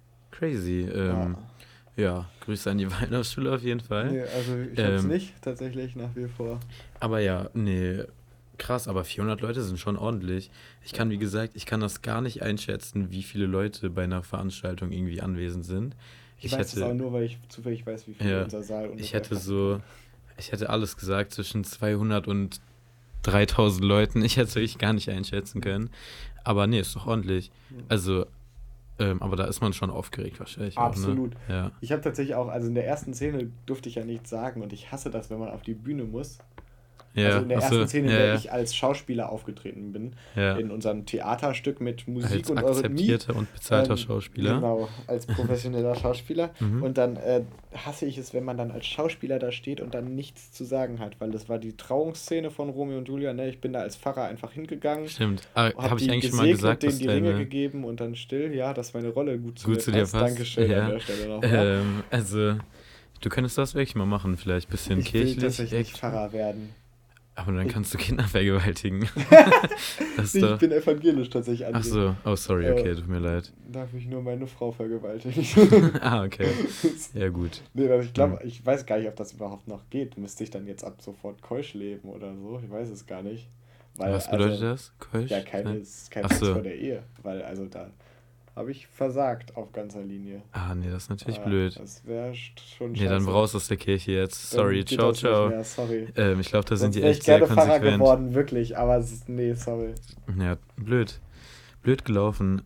Crazy. Ja. Ja, Grüße an die Waldorfschule auf jeden Fall. Nee, also ich hab's Ähm, nicht, tatsächlich nach wie vor. Aber ja, nee, krass, aber 400 Leute sind schon ordentlich. Ich kann, wie gesagt, ich kann das gar nicht einschätzen, wie viele Leute bei einer Veranstaltung irgendwie anwesend sind. Ich weiß es auch nur, weil ich zufällig weiß, wie viel Ja, unser Saal ungefähr ich hätte kostet. ich hätte alles gesagt, zwischen 200 und 3000 Leuten. Ich hätte es wirklich gar nicht einschätzen können. Aber nee, ist doch ordentlich. Also, aber da ist man schon aufgeregt wahrscheinlich. Absolut. Auch, ne? Ja. Ich habe tatsächlich auch, also in der ersten Szene durfte ich ja nichts sagen und ich hasse das, wenn man auf die Bühne muss. Ja, Also in der ach so, ersten Szene, in ja, der ja. ich als Schauspieler aufgetreten bin, Ja. in unserem Theaterstück mit Musik Als und Eurythmie. akzeptierter und bezahlter Schauspieler. Genau, als professioneller Schauspieler. Mhm. Und dann hasse ich es, wenn man dann als Schauspieler da steht und dann nichts zu sagen hat, weil das war die Trauungsszene von Romeo und Julia. Ne? Ich bin da als Pfarrer einfach hingegangen, Stimmt. habe Habe ich die eigentlich schon mal gesegnet, gesagt, denen dass die Ringe deine... gegeben und dann still. Ja, dass meine Rolle gut Gut zu dir passt. Dankeschön Ja. an der Stelle nochmal. Also, du könntest das wirklich mal machen, vielleicht ein bisschen Ich will kirchlich. tatsächlich Pfarrer werden. Aber dann kannst du Kinder vergewaltigen. Das ist Ich doch... bin evangelisch tatsächlich Ach so, oh sorry, okay, tut mir leid. Darf ich nur meine Frau vergewaltigen? Ah, okay. Ja, gut. Nee, ich glaube, ich weiß gar nicht, ob das überhaupt noch geht. Müsste ich dann jetzt ab sofort keusch leben oder so? Ich weiß es gar nicht. Weil, Was bedeutet also, das? Keusch? Ja, kein Ach Sex so. vor der Ehe. Weil, also da habe ich versagt auf ganzer Linie. Ah, nee, das ist natürlich Ah, blöd. Das wäre schon Nee, dann scheiße. raus aus der Kirche jetzt. Dann Sorry, geht ciao, das nicht ciao. mehr, sorry. Ich glaube, da sind Sonst die wäre echt ich sehr gerne Pfarrer konsequent. geworden, wirklich. Aber nee, sorry. Ja, blöd. Blöd gelaufen.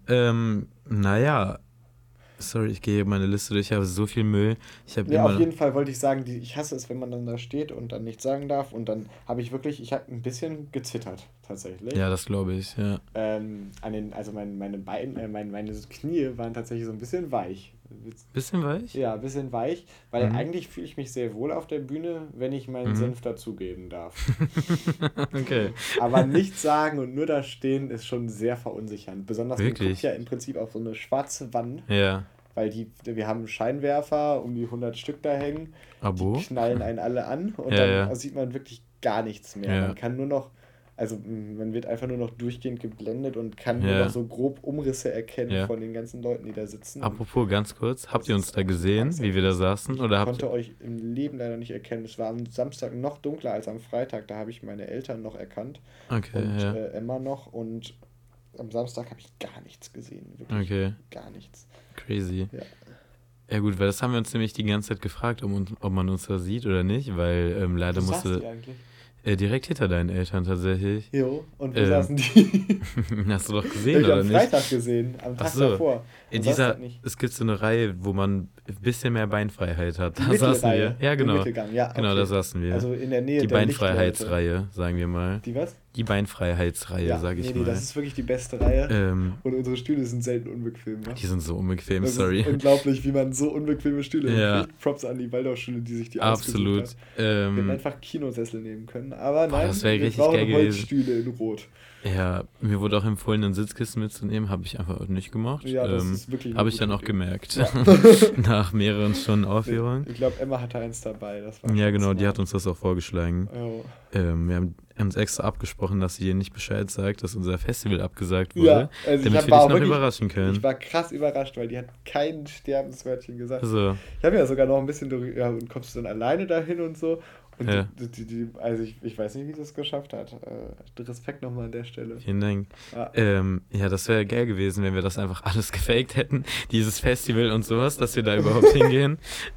Naja. Sorry, ich gehe meine Liste durch. Ich habe so viel Müll. Ich habe Ja, immer... auf jeden Fall wollte ich sagen, ich hasse es, wenn man dann da steht und dann nichts sagen darf. Und dann habe ich ein bisschen gezittert, tatsächlich. Ja, das glaube ich, ja. Meine Beine, meine Knie waren tatsächlich so ein bisschen weich. Bisschen weich? Ja, ein bisschen weich, weil Mhm. eigentlich fühle ich mich sehr wohl auf der Bühne, wenn ich meinen Mhm. Senf dazugeben darf. Okay. Aber nichts sagen und nur da stehen ist schon sehr verunsichernd. Besonders man Wirklich? guckt ja im Prinzip auf so eine schwarze Wand, Ja. weil wir haben Scheinwerfer, um die 100 Stück da hängen. Abo? Die knallen einen alle an und Ja, dann ja. sieht man wirklich gar nichts mehr. Ja. Man kann nur noch, Also man wird einfach nur noch durchgehend geblendet und kann nur Ja. noch so grob Umrisse erkennen Ja. von den ganzen Leuten, die da sitzen. Apropos, ganz kurz, habt ihr uns da gesehen, Wahnsinn. wie wir da saßen? Oder Ich habt konnte euch im Leben leider nicht erkennen. Es war am Samstag noch dunkler als am Freitag. Da habe ich meine Eltern noch erkannt Okay, und ja. Emma noch. Und am Samstag habe ich gar nichts gesehen. Wirklich Okay, gar nichts. crazy. Ja. Ja gut, weil das haben wir uns nämlich die ganze Zeit gefragt, ob man uns da sieht oder nicht, weil leider Wo saßen die musste eigentlich? direkt hinter deinen Eltern tatsächlich. Jo, und wo Ähm, saßen die? Hast du doch Hab gesehen, ich oder am nicht? Freitag gesehen, am Ach Tag so. davor. In Am dieser, Samstag nicht. es gibt so eine Reihe, wo man ein bisschen mehr Beinfreiheit hat. Da Die saßen Mittelreihe, wir. Ja, im genau. Mittelgang, ja, Genau, okay. da saßen wir. Also in der Nähe Die der Lichtleute. Beinfreiheitsreihe, sagen wir mal. Die was? Die Beinfreiheitsreihe, Ja, sag ich nee, mal. das ist wirklich die beste Reihe. Und unsere Stühle sind selten unbequem. Ne? die sind so unbequem, Das sorry. ist unglaublich, wie man so unbequeme Stühle Ja. hinkriegt. Props an die Waldorfschule, die sich die Absolut. ausgesucht hat. Wir hätten Ähm, einfach Kinosessel nehmen können, aber Boah, nein, das wär wir richtig brauchen geil gewesen. Holzstühle in Rot. ja, mir wurde auch empfohlen, ein Sitzkissen mitzunehmen, habe ich einfach nicht gemacht. Ja, das ist wirklich eine Habe ich gute dann auch Idee. gemerkt. Ja. Nach mehreren Stunden Aufführung. Ich glaube, Emma hatte eins dabei. Das war Ja, schon genau, die smart. hat uns das auch vorgeschlagen. Oh. Wir haben uns extra abgesprochen, dass sie dir nicht Bescheid sagt, dass unser Festival abgesagt Ja, wurde, also damit wir dich war auch noch wirklich, überraschen können. ich war krass überrascht, weil die hat kein Sterbenswörtchen gesagt. Also, Ich habe ja sogar noch ein bisschen darüber, ja, und kommst du dann alleine dahin und so. Und Ja. also ich weiß nicht, wie sie es geschafft hat. Respekt nochmal an der Stelle. vielen Dank. Ja. Ja, das wäre geil gewesen, wenn wir das einfach alles gefaked hätten, dieses Festival und sowas, dass wir da überhaupt hingehen.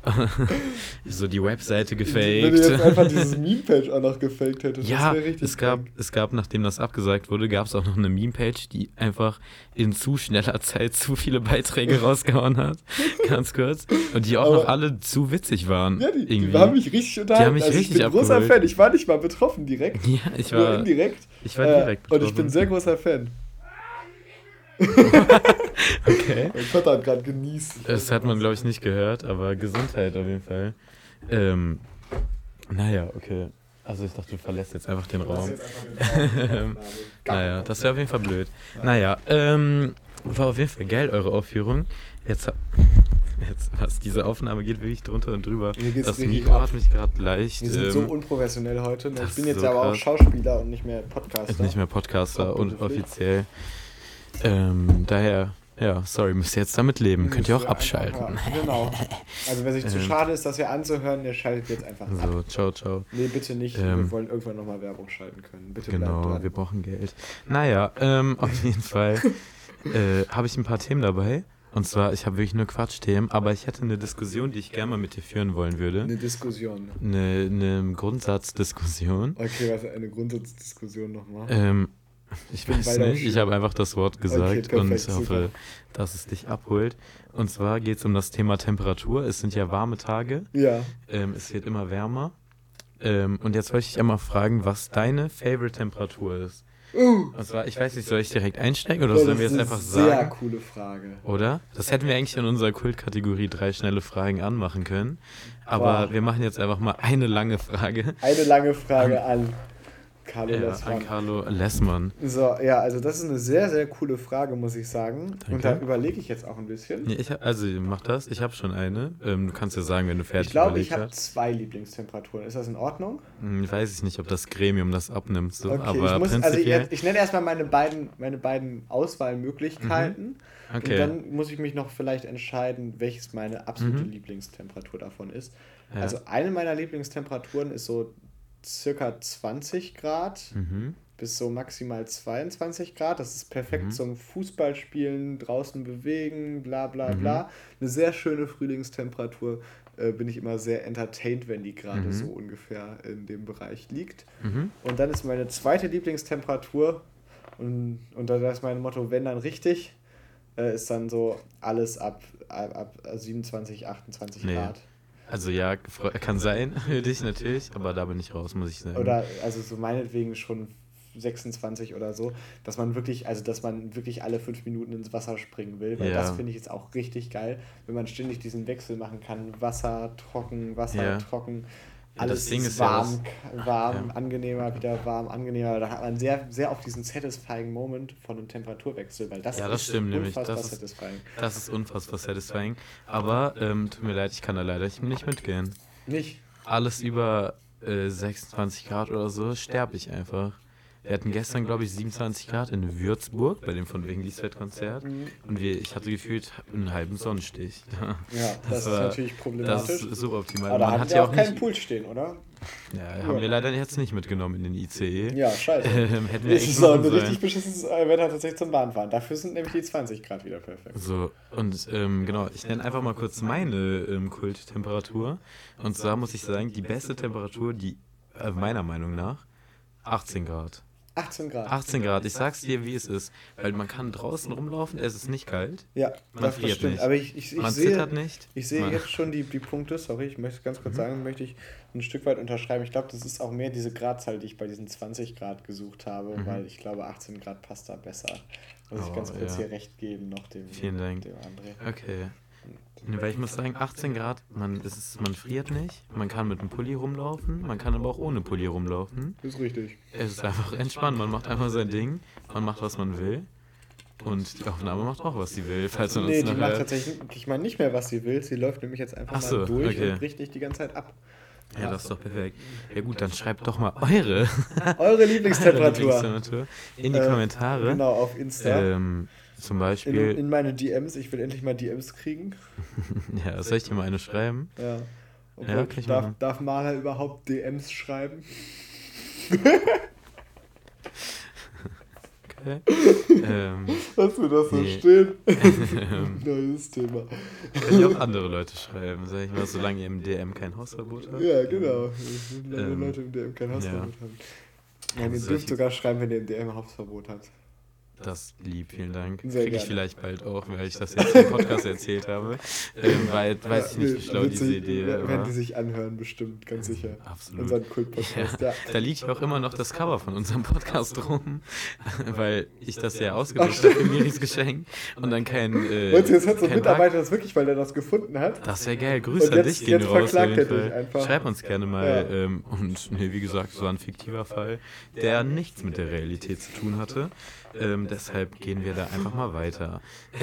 So die Webseite Wenn du jetzt gefaked. einfach dieses Meme-Page auch noch gefaked hättest, Ja, das wäre richtig es gab, nachdem das abgesagt wurde, gab es auch noch eine Meme-Page, die einfach in zu schneller Zeit zu viele Beiträge rausgehauen hat. Ganz kurz. Und die auch Aber- noch alle zu witzig waren. Ja, die irgendwie. haben mich richtig unterhalten. haben mich also ich richtig bin großer abgeholt. Fan. Ich war nicht mal betroffen direkt, Ja, ich nur war indirekt. direkt Und ich bin betroffen. sehr großer Fan. Okay. Mein Vater hat gerade genießt. Das hat man, glaube ich, nicht gehört, aber Gesundheit auf jeden Fall. Naja, okay. Also ich dachte, du verlässt jetzt einfach den Raum. Naja, das wäre auf jeden Fall blöd. Naja, war auf jeden Fall geil, eure Aufführung. Jetzt, was diese Aufnahme geht, wirklich drunter und drüber. Mir geht's Das richtig Mikro ab. hat mich gerade leicht. Wir sind so unprofessionell heute. das Ich bin ist jetzt so aber auch krass. Schauspieler und nicht mehr Podcaster. Nicht mehr Podcaster und Hauptberuflich. offiziell. Daher, ja, sorry, müsst ihr jetzt damit leben. Könnt ihr auch Müsst abschalten. einfach, ja, genau. Also wer sich zu schade ist, das hier anzuhören, der schaltet jetzt einfach ab. So, ciao, ciao. Nee, bitte nicht. Wir wollen irgendwann nochmal Werbung schalten können. Bitte bleibt Genau, dran. wir brauchen Geld. Naja, auf jeden Fall habe ich ein paar Themen dabei. Und zwar, ich habe wirklich nur Quatschthemen, aber ich hätte eine Diskussion, die ich gerne mal mit dir führen wollen würde. Eine Diskussion. Eine Grundsatzdiskussion. Okay, was eine Grundsatzdiskussion nochmal. Ich bin weiß weiter nicht, ich schön. habe einfach das Wort gesagt perfekt, und hoffe, super. dass es dich abholt. Und zwar geht es um das Thema Temperatur. Es sind ja warme Tage, Ja. es wird immer wärmer. Und jetzt wollte ich einmal fragen, was deine Favorite-Temperatur ist. Und zwar, ich weiß nicht, soll ich direkt einsteigen oder sollen wir jetzt einfach Sehr sagen? coole Frage. Oder? Das hätten wir eigentlich in unserer Kultkategorie 3 schnelle Fragen anmachen können. Aber Wow. wir machen jetzt einfach mal eine lange Frage Eine lange Frage an Carlo an Lessmann. Carlo Lessmann. So, ja, also das ist eine sehr, sehr coole Frage, muss ich sagen. Danke. Und da überlege ich jetzt auch ein bisschen. Ja, also mach das, ich habe schon eine. Du kannst ja sagen, wenn du fertig Ich glaube, ich überlegt habe hast. 2 Lieblingstemperaturen. Ist das in Ordnung? Weiß ich nicht, ob das Gremium das abnimmt. So. Okay, Aber ich muss, also prinzipiell. ich nenne erstmal meine beiden Auswahlmöglichkeiten. Okay. Und dann muss ich mich noch vielleicht entscheiden, welches meine absolute Mhm. Lieblingstemperatur davon ist. Ja. Also eine meiner Lieblingstemperaturen ist so circa 20 Grad bis so maximal 22 Grad. Das ist perfekt zum Fußballspielen, draußen bewegen, bla bla bla. Eine sehr schöne Frühlingstemperatur. Bin ich immer sehr entertained, wenn die gerade so ungefähr in dem Bereich liegt. Und dann ist meine zweite Lieblingstemperatur, und da ist mein Motto, wenn dann richtig, ist dann so alles ab 27, 28 Nee. Grad. Also ja, kann sein für dich natürlich, aber da bin ich raus, muss ich sagen. Oder also so meinetwegen schon 26 oder so, dass man wirklich alle 5 Minuten ins Wasser springen will, weil Ja. das finde ich jetzt auch richtig geil, wenn man ständig diesen Wechsel machen kann, Wasser, trocken, Wasser, Ja. trocken, Ja, alles das Ding ist ist ja warm, ja. angenehmer, wieder warm, angenehmer, da hat man sehr, sehr auf diesen satisfying Moment von einem Temperaturwechsel, weil das Ja, das ist stimmt nämlich. unfassbar Das ist- satisfying. Das ist unfassbar satisfying. Aber tut mir leid, ich kann da leider nicht mitgehen. Nicht? Alles über 26 Grad oder so sterbe ich einfach. Wir hatten gestern, glaube ich, 27 Grad in Würzburg bei dem von wegen Liesfeld-Konzert. Und ich hatte gefühlt einen halben Sonnenstich. Ja, das ist natürlich problematisch. Das ist suboptimal. Aber da Man hatten hat wir ja auch auch keinen nicht. Pool stehen, oder? Ja, haben wir leider jetzt nicht mitgenommen in den ICE. Ja, scheiße. Hätten wir Das echt ist auch ein machen sollen. richtig beschissenes Wetter tatsächlich zum Bahnfahren. Dafür sind nämlich die 20 Grad wieder perfekt. So, und genau, ich nenne einfach mal kurz meine Kulttemperatur. Und zwar muss ich sagen, die beste Temperatur, die meiner Meinung nach, 18 Grad. 18 Grad. 18 Grad, ich sag's dir, wie es ist. Weil man kann draußen rumlaufen, es ist nicht kalt. Ja, Man das friert stimmt. nicht. Aber ich Man sehe, zittert nicht. ich sehe Man- jetzt schon die Punkte, sorry, ich möchte es ganz kurz sagen, möchte ich ein Stück weit unterschreiben. Ich glaube, das ist auch mehr diese Gradzahl, die ich bei diesen 20 Grad gesucht habe, weil ich glaube, 18 Grad passt da besser. Muss ich ganz kurz ja. hier recht geben, noch dem Vielen Dank. André. Okay. Nee, weil ich muss sagen, 18 Grad, man friert nicht. Man kann mit einem Pulli rumlaufen, man kann aber auch ohne Pulli rumlaufen. Das ist richtig. Es ist einfach entspannt, man macht einfach sein Ding, man macht, was man will. Und die Aufnahme macht auch, was sie will, falls man Nee, uns die noch macht hört. tatsächlich, ich meine nicht mehr, was sie will. Sie läuft nämlich jetzt einfach Ach so, mal durch okay. und bricht nicht die ganze Zeit ab. Ja, das ist doch perfekt. Ja gut, dann schreibt doch mal eure Eure Lieblingstemperatur. Lieblingstemperatur in die Kommentare. Genau, auf Insta. Zum Beispiel, In meine DMs. Ich will endlich mal DMs kriegen. ja, soll ich dir mal eine schreiben? Ja. Obwohl, Ja, kann ich machen. darf Maler überhaupt DMs schreiben? Okay. Hast du das so Nee. stehen? Neues Thema. Können ja auch andere Leute schreiben, sag ich mal, solange ihr im DM kein Hausverbot habt. Ja, genau. Wenn Ähm, Leute im DM kein Hausverbot ja. haben. Nein, ihr Also dürft ich- sogar schreiben, wenn ihr im DM Hausverbot habt. Das lieb, vielen Dank. Sehr Kriege ich gerne. vielleicht bald auch, weil ich das jetzt im Podcast erzählt habe. Weil, weiß ich nicht, wie schlau diese Idee Werden war. die sich anhören, bestimmt, ganz sicher. Absolut. Unseren Kult-Podcast, ja. Da liegt ja auch immer noch das Cover von unserem Podcast rum, weil ich das ja ausgedruckt habe für Miris Geschenk und dann kein Und jetzt hat so ein kein Mitarbeiter das wirklich, weil der das gefunden hat. Das wäre geil. Grüße Und an jetzt- dich gehen jetzt raus. verklagt auf jeden er dich Fall. einfach. Schreib uns gerne mal. Ja. Und nee, wie gesagt, es war ein fiktiver Fall, der nichts mit der Realität zu tun hatte. Deshalb gehen wir da einfach mal weiter.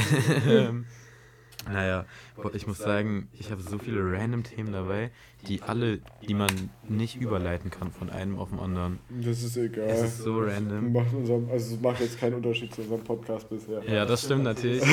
Naja, ich muss sagen, ich habe so viele random Themen dabei, die man nicht überleiten kann von einem auf den anderen. Das ist egal. Es ist so random. Es macht jetzt keinen Unterschied zu unserem Podcast bisher. Ja, das stimmt natürlich.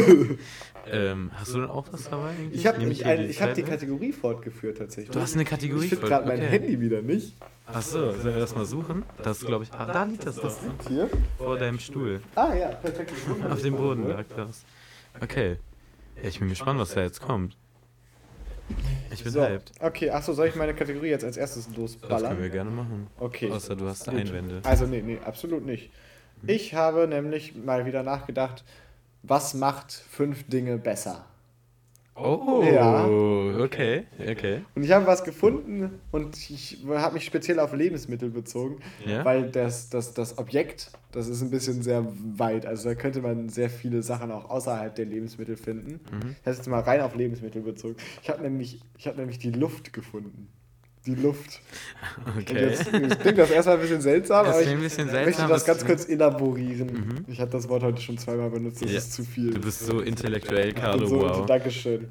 Hast du denn auch was dabei eigentlich? Ich habe Nehme hier ich hab die Zeit weg? Kategorie fortgeführt tatsächlich. Du hast eine Kategorie Ich finde voll- gerade mein okay. Handy wieder nicht. Achso, sollen wir das mal suchen? Das glaube ich. Da liegt das doch. Hier? Vor deinem Stuhl. Ah ja, perfekt. Auf dem Boden lag das. Okay. Ja, ich bin gespannt, was da jetzt kommt. Ich bin So, hyped. okay, achso, soll ich meine Kategorie jetzt als erstes Das können wir losballern? gerne machen. Okay. Außer du hast Gut. Einwände. Also nee, absolut nicht. Ich habe nämlich mal wieder nachgedacht, was macht 5 Dinge besser? Oh, Ja. okay. Und ich habe was gefunden und ich habe mich speziell auf Lebensmittel bezogen, Ja? weil das Objekt, das ist ein bisschen sehr weit. Also da könnte man sehr viele Sachen auch außerhalb der Lebensmittel finden. Ich habe jetzt mal rein auf Lebensmittel bezogen. Ich habe nämlich die Luft gefunden. Die Luft. Und Okay. jetzt klingt das erstmal ein bisschen seltsam, Das aber klingt ich ein bisschen möchte seltsam, das ganz das- kurz elaborieren. Ich habe das Wort heute schon zweimal benutzt, das Ja, ist zu viel. Du bist so intellektuell, Ich bin Carlo, so, wow. Dankeschön.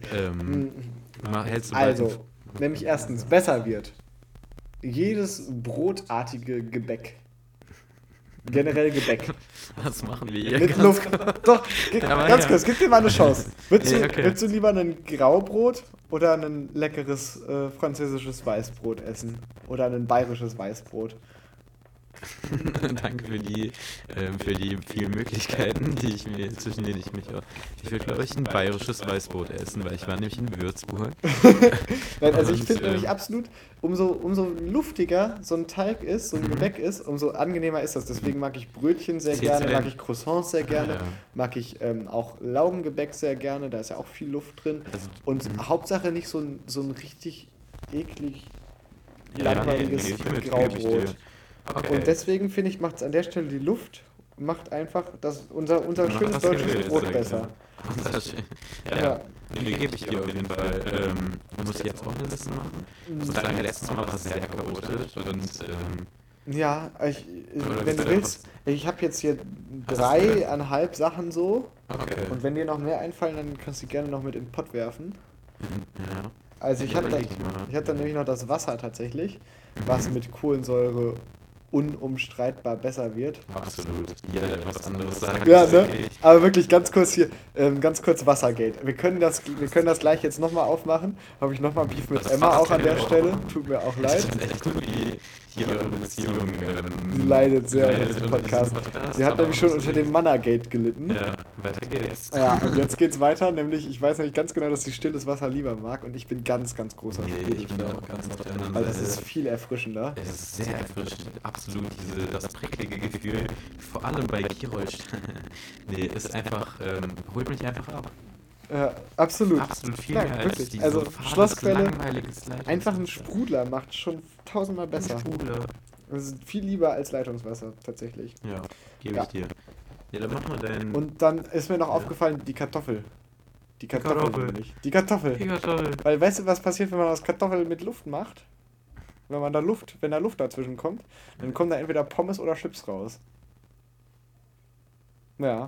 Hältst du bald Also, nämlich erstens, besser wird jedes brotartige Gebäck. Generell Gebäck. was machen wir hier? Mit Ganz Luft. Doch, Aber ganz ja. kurz, gib dir mal eine Chance. Würdest Ja, du, okay. würdest du lieber ein Graubrot oder ein leckeres französisches Weißbrot essen? Oder ein bayerisches Weißbrot? Danke für die vielen Möglichkeiten, zwischen denen ich mich auch. Ich will, glaube ich, ein bayerisches Weißbrot essen, weil ich war nämlich in Würzburg. Nein, also ich Und, finde nämlich absolut, umso luftiger so ein Teig ist, so ein Gebäck ist, umso angenehmer ist das. Deswegen mag ich Brötchen sehr Zählst du gerne, denn- mag ich Croissants sehr gerne, Ja. mag ich auch Laugengebäck sehr gerne, da ist ja auch viel Luft drin. Also, Und Hauptsache nicht so ein richtig eklig ja, langweiliges nee, gebe ich dir. Graubrot. Okay. Und deswegen finde ich, macht es an der Stelle die Luft, macht einfach unser Mach schönes das deutsches Gewürz, Brot sag ich besser. mal. Unser schön- Ja. Ja, die gebe ich dir auf jeden Fall. Muss ich jetzt auch eine Liste machen? Ich muss sagen, letztes Mal war es sehr chaotisch und Ja, Oder wenn du bist du willst, ich habe jetzt hier 3,5 Sachen so. okay. Und wenn dir noch mehr einfallen, dann kannst du die gerne noch mit in den Pott werfen. Ja. Also ich habe Überleg ich mal. dann nämlich noch das Wasser tatsächlich, was mit Kohlensäure unumstreitbar besser wird. Absolut. Jeder, der was anderes sagt, Ja, ist ne? okay. Aber wirklich ganz kurz hier, ganz kurz Wassergate. Wir können das gleich jetzt nochmal aufmachen. Habe ich nochmal Beef mit Das Emma auch an der passt. Stelle. Tut mir auch Das leid. ist echt gut, wie hier eure Beziehung Sie leidet sehr unter leidet diesem unter Podcast. diesem Podcast, Sie hat aber nämlich schon unter deswegen- dem Mannergate gelitten. Ja, weiter geht's. Ja, und jetzt geht's weiter, nämlich ich weiß nämlich ganz genau, dass sie stilles Wasser lieber mag und ich bin ganz, ganz großer Nee, ich bin Sprudelfan. auch ganz auf der anderen Also es Seite. ist viel erfrischender. Es ist sehr erfrischend, absolut das prickelige Gefühl, vor allem bei Kirolsch. Nee, ist einfach, holt mich einfach ab. Absolut. Absolut viel Nein, mehr als wirklich. diese Also fades, Schlossquelle, langweiliges Leitungswasser. einfach ein Sprudler macht schon tausendmal besser. Sprudler. Es ist viel lieber als Leitungswasser, tatsächlich. Ja, gebe Ja. ich dir. Ja, dann mach mal deinen... Und dann ist mir noch aufgefallen, die Kartoffel. Die Kartoffel. Kartoffel. nämlich. Die Kartoffel. Mega toll. Weil weißt du, was passiert, wenn man aus Kartoffeln mit Luft macht? Wenn da Luft dazwischen kommt, dann kommen da entweder Pommes oder Chips raus. Ja.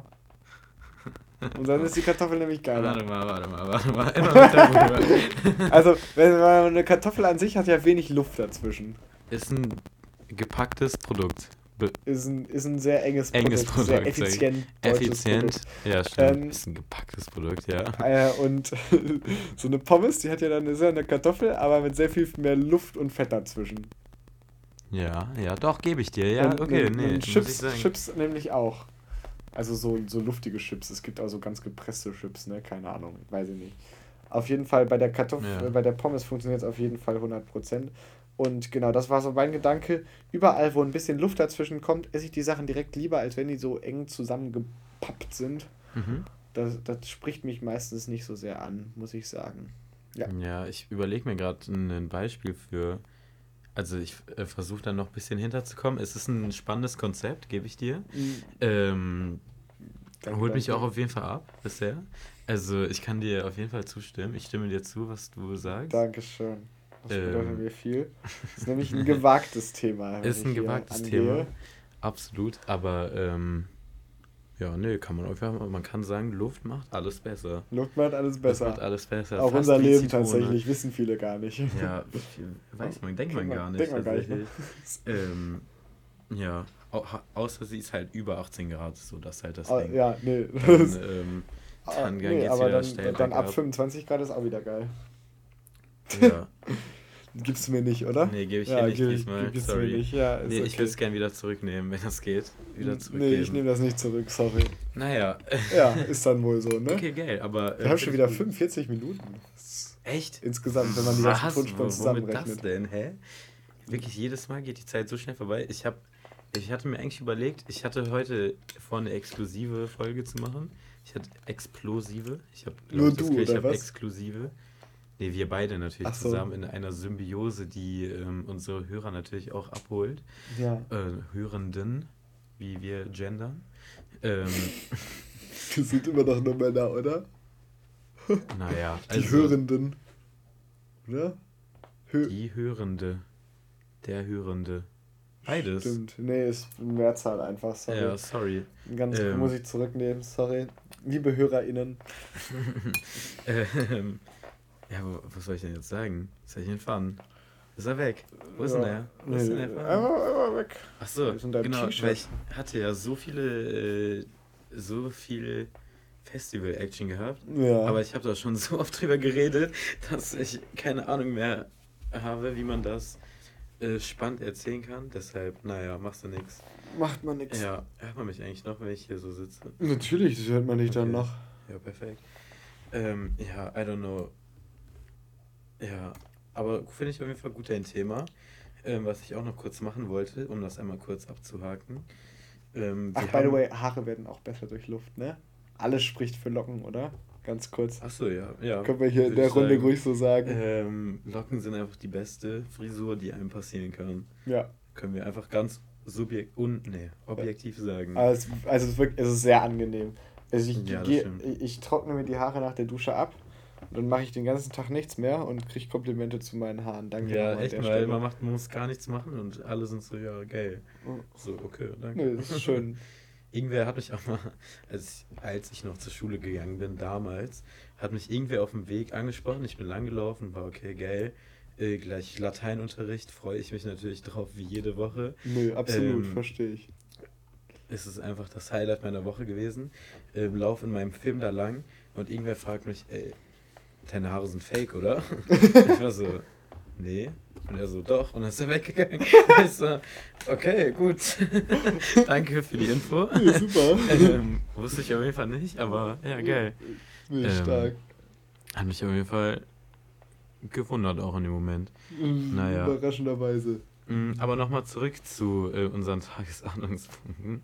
Und dann ist die Kartoffel nämlich geiler. Warte mal. Immer mit darüber. Also, wenn man eine Kartoffel an sich hat ja wenig Luft dazwischen. Ist ein gepacktes Produkt. Ist ein sehr enges Enges Produkt. Sehr Produkt, effizient. deutsches Effizient. Ja, stimmt. Ähm, Ist ein gepacktes Produkt, ja. Und so eine Pommes, die hat ja dann ist ja eine Kartoffel, aber mit sehr viel mehr Luft und Fett dazwischen. Ja, doch, gebe ich dir. Ja, okay, nee, Und muss ich Chips, sagen. Chips nämlich auch. Also so luftige Chips. Es gibt auch so ganz gepresste Chips, ne? Keine Ahnung, weiß ich nicht. Auf jeden Fall bei der Ja. bei der Pommes funktioniert es auf jeden Fall 100%. Und genau, das war so mein Gedanke. Überall, wo ein bisschen Luft dazwischen kommt, esse ich die Sachen direkt lieber, als wenn die so eng zusammengepappt sind. Mhm. Das spricht mich meistens nicht so sehr an, muss ich sagen. Ja. Ja, ich überlege mir gerade ein Beispiel für. Also ich versuche da noch ein bisschen hinterzukommen. Es ist ein spannendes Konzept, gebe ich dir. Danke, Holt mich danke. auch auf jeden Fall ab bisher. Also ich kann dir auf jeden Fall zustimmen. Ich stimme dir zu, was du sagst. Dankeschön. Das bedeutet Ähm. mir viel. Das ist nämlich ein gewagtes Thema. wenn Ist ein ich hier gewagtes angehe. Thema. Absolut. Aber ja, nee, kann man einfach, man kann sagen, Luft macht alles besser. Luft macht alles Luft besser. macht alles besser. Auch Fast unser wie Leben Zitrone. tatsächlich, wissen viele gar nicht. Ja, weiß man, denkt man gar nicht. Denkt man gar nicht, ne? tatsächlich. Ja, außer sie ist halt über 18 Grad, so das ist halt das Ah, Ding. ja, nee. Dann Nee, geht's aber wieder steil dann ab bergab. 25 Grad ist auch wieder geil. Ja, Gibst du mir nicht, oder? nee, gebe ich Ja, dir nicht gibst diesmal, du mir sorry. nicht. Ja, ist Nee, ich okay. würde es gerne wieder zurücknehmen, wenn das geht. Wieder Nee, zurückgeben. ich nehme das nicht zurück, sorry. Naja, Ja, ist dann wohl so, ne? okay, geil, aber... Wir haben schon wieder gut. 45 Minuten. Echt? Insgesamt, wenn man die ganzen Was? Tonspuren Womit das zusammenrechnet. denn, hä? Wirklich, jedes Mal geht die Zeit so schnell vorbei. Ich hatte mir eigentlich überlegt, ich hatte heute vor, eine exklusive Folge zu machen. Ich hatte explosive. Ich habe Nur du, oder ich habe was? exklusive. Nee, wir beide natürlich Ach so. zusammen in einer Symbiose, die unsere Hörer natürlich auch abholt. Ja. Hörenden, wie wir gendern. Wir sind immer noch nur Männer, oder? Naja, Die Hörenden. Oder? Die Hörende. Der Hörende. Beides. Stimmt. Nee, ist Mehrzahl einfach, sorry. Ja, sorry. Ganz muss ich zurücknehmen, sorry. Liebe HörerInnen. Ja, was soll ich denn jetzt sagen? Jetzt hab ich den Faden. Ist er weg? Wo ist Ja. denn er? Wo ist denn der Faden? Einfach weg. Achso, ist in deinem genau, T-Shirt. weil ich hatte ja so viel Festival-Action gehabt, Ja. aber ich habe da schon so oft drüber geredet, dass ich keine Ahnung mehr habe, wie man das spannend erzählen kann. Deshalb, naja, machst du nix. Macht man nix. Ja, hört man mich eigentlich noch, wenn ich hier so sitze? Natürlich, das hört man nicht dann Okay. noch. Ja, perfekt. Ja, I don't know. Ja, aber finde ich auf jeden Fall gut ein Thema. Was ich auch noch kurz machen wollte, um das einmal kurz abzuhaken. Ach, by the way, Haare werden auch besser durch Luft, ne? Alles spricht für Locken, oder? Ganz kurz. Achso, ja. Können wir hier in würd der ich Runde sagen. ruhig so sagen. Locken sind einfach die beste Frisur, die einem passieren kann. Ja. Können wir einfach ganz objektiv sagen. Also es ist wirklich, es ist sehr angenehm. Also Ja, das ich stimmt. trockne mir die Haare nach der Dusche ab. Dann mache ich den ganzen Tag nichts mehr und kriege Komplimente zu meinen Haaren. Danke Ja, nochmal an echt der mal, Stelle. man muss gar nichts machen und alle sind so, ja, geil. Mhm. So, okay, danke. Nö, das ist schön. Irgendwer hat mich auch mal, als ich noch zur Schule gegangen bin damals, hat mich irgendwer auf dem Weg angesprochen. Ich bin langgelaufen, war okay, geil. Gleich Lateinunterricht, freue ich mich natürlich drauf, wie jede Woche. Nö, absolut, verstehe ich. Es ist einfach das Highlight meiner Woche gewesen. Lauf in meinem Film da lang und irgendwer fragt mich, ey, deine Haare sind fake, oder? Ich war so, nee. Und er so, doch. Und dann ist er weggegangen. Ich so, okay, gut. Danke für die Info. Ja, super. Wusste ich auf jeden Fall nicht, aber ja, geil. Nee, stark. Hat mich auf jeden Fall gewundert auch in dem Moment. Naja. Überraschenderweise. Aber nochmal zurück zu unseren Tagesordnungspunkten.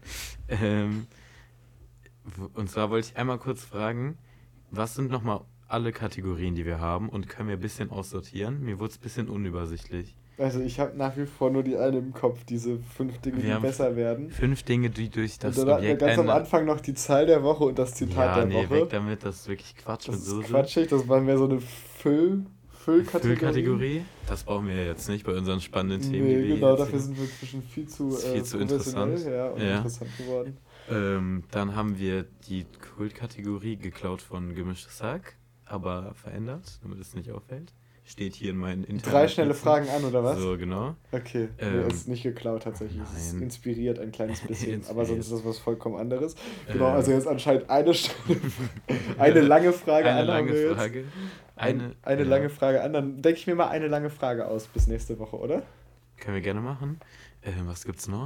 Und zwar wollte ich einmal kurz fragen, was sind nochmal alle Kategorien, die wir haben, und können wir ein bisschen aussortieren? Mir wurde es ein bisschen unübersichtlich. Also ich habe nach wie vor nur die eine im Kopf, diese 5 Dinge, die besser werden. 5 Dinge, die durch das und dann Objekt... ganz am Anfang noch die Zahl der Woche und das Zitat der Woche. Weg damit, das ist wirklich Quatsch das mit Soße. Das ist quatschig, das war mehr so eine Füllkategorie. Das brauchen wir jetzt nicht bei unseren spannenden Themen. Nee, genau, dafür sind wir inzwischen viel zu interessant. Ja, und interessant geworden. Dann haben wir die Kultkategorie geklaut von Gemischtes Hack, aber verändert, damit es nicht auffällt. Steht hier in meinen Internet. 3 schnelle Fragen an, oder was? So, genau. Okay, ist nicht geklaut tatsächlich. Es ist inspiriert ein kleines bisschen, aber sonst ist das was vollkommen anderes. Genau, also jetzt anscheinend eine lange Frage an. Eine lange Frage an, dann denke ich mir mal eine lange Frage aus bis nächste Woche, oder? Können wir gerne machen. Was gibt's noch?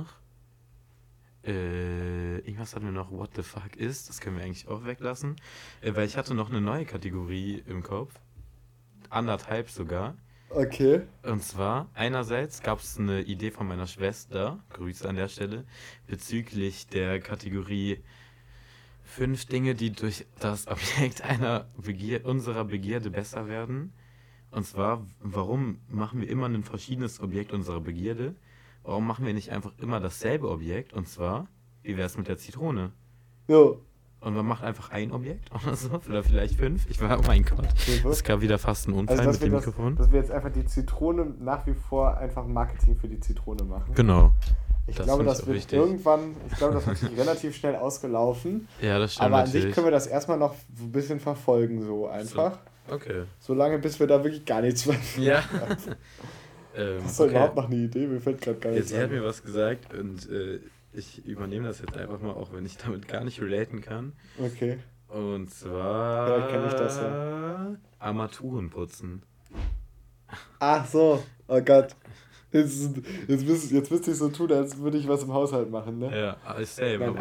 Irgendwas hatten wir noch, what the fuck ist, das können wir eigentlich auch weglassen. Weil ich hatte noch eine neue Kategorie im Kopf. 1,5 sogar. Okay. Und zwar, einerseits gab es eine Idee von meiner Schwester, Grüße an der Stelle, bezüglich der Kategorie 5 Dinge, die durch das Objekt unserer Begierde besser werden. Und zwar, warum machen wir immer ein verschiedenes Objekt unserer Begierde? Warum machen wir nicht einfach immer dasselbe Objekt? Und zwar, wie wäre es mit der Zitrone? Jo. Und man macht einfach ein Objekt oder so, oder vielleicht 5. Oh mein Gott, es gab wieder fast einen Unfall mit dem Mikrofon. Dass wir jetzt einfach die Zitrone nach wie vor einfach Marketing für die Zitrone machen. Genau. Ich glaube, das wird irgendwann, das wird relativ schnell ausgelaufen. Ja, das stimmt. Aber an sich können wir das erstmal noch ein bisschen verfolgen, so einfach. So, okay. Solange bis wir da wirklich gar nichts mehr. Ja. Hast du überhaupt noch eine Idee? Mir fällt gerade gar nichts ein. Sie hat mir was gesagt und ich übernehme das jetzt einfach mal, auch wenn ich damit gar nicht relaten kann. Okay. Und zwar... Vielleicht kenne ich das ja. Armaturen putzen. Ach so, oh Gott. Jetzt müsste ich so tun, als würde ich was im Haushalt machen, ne? Ja, same. Nein,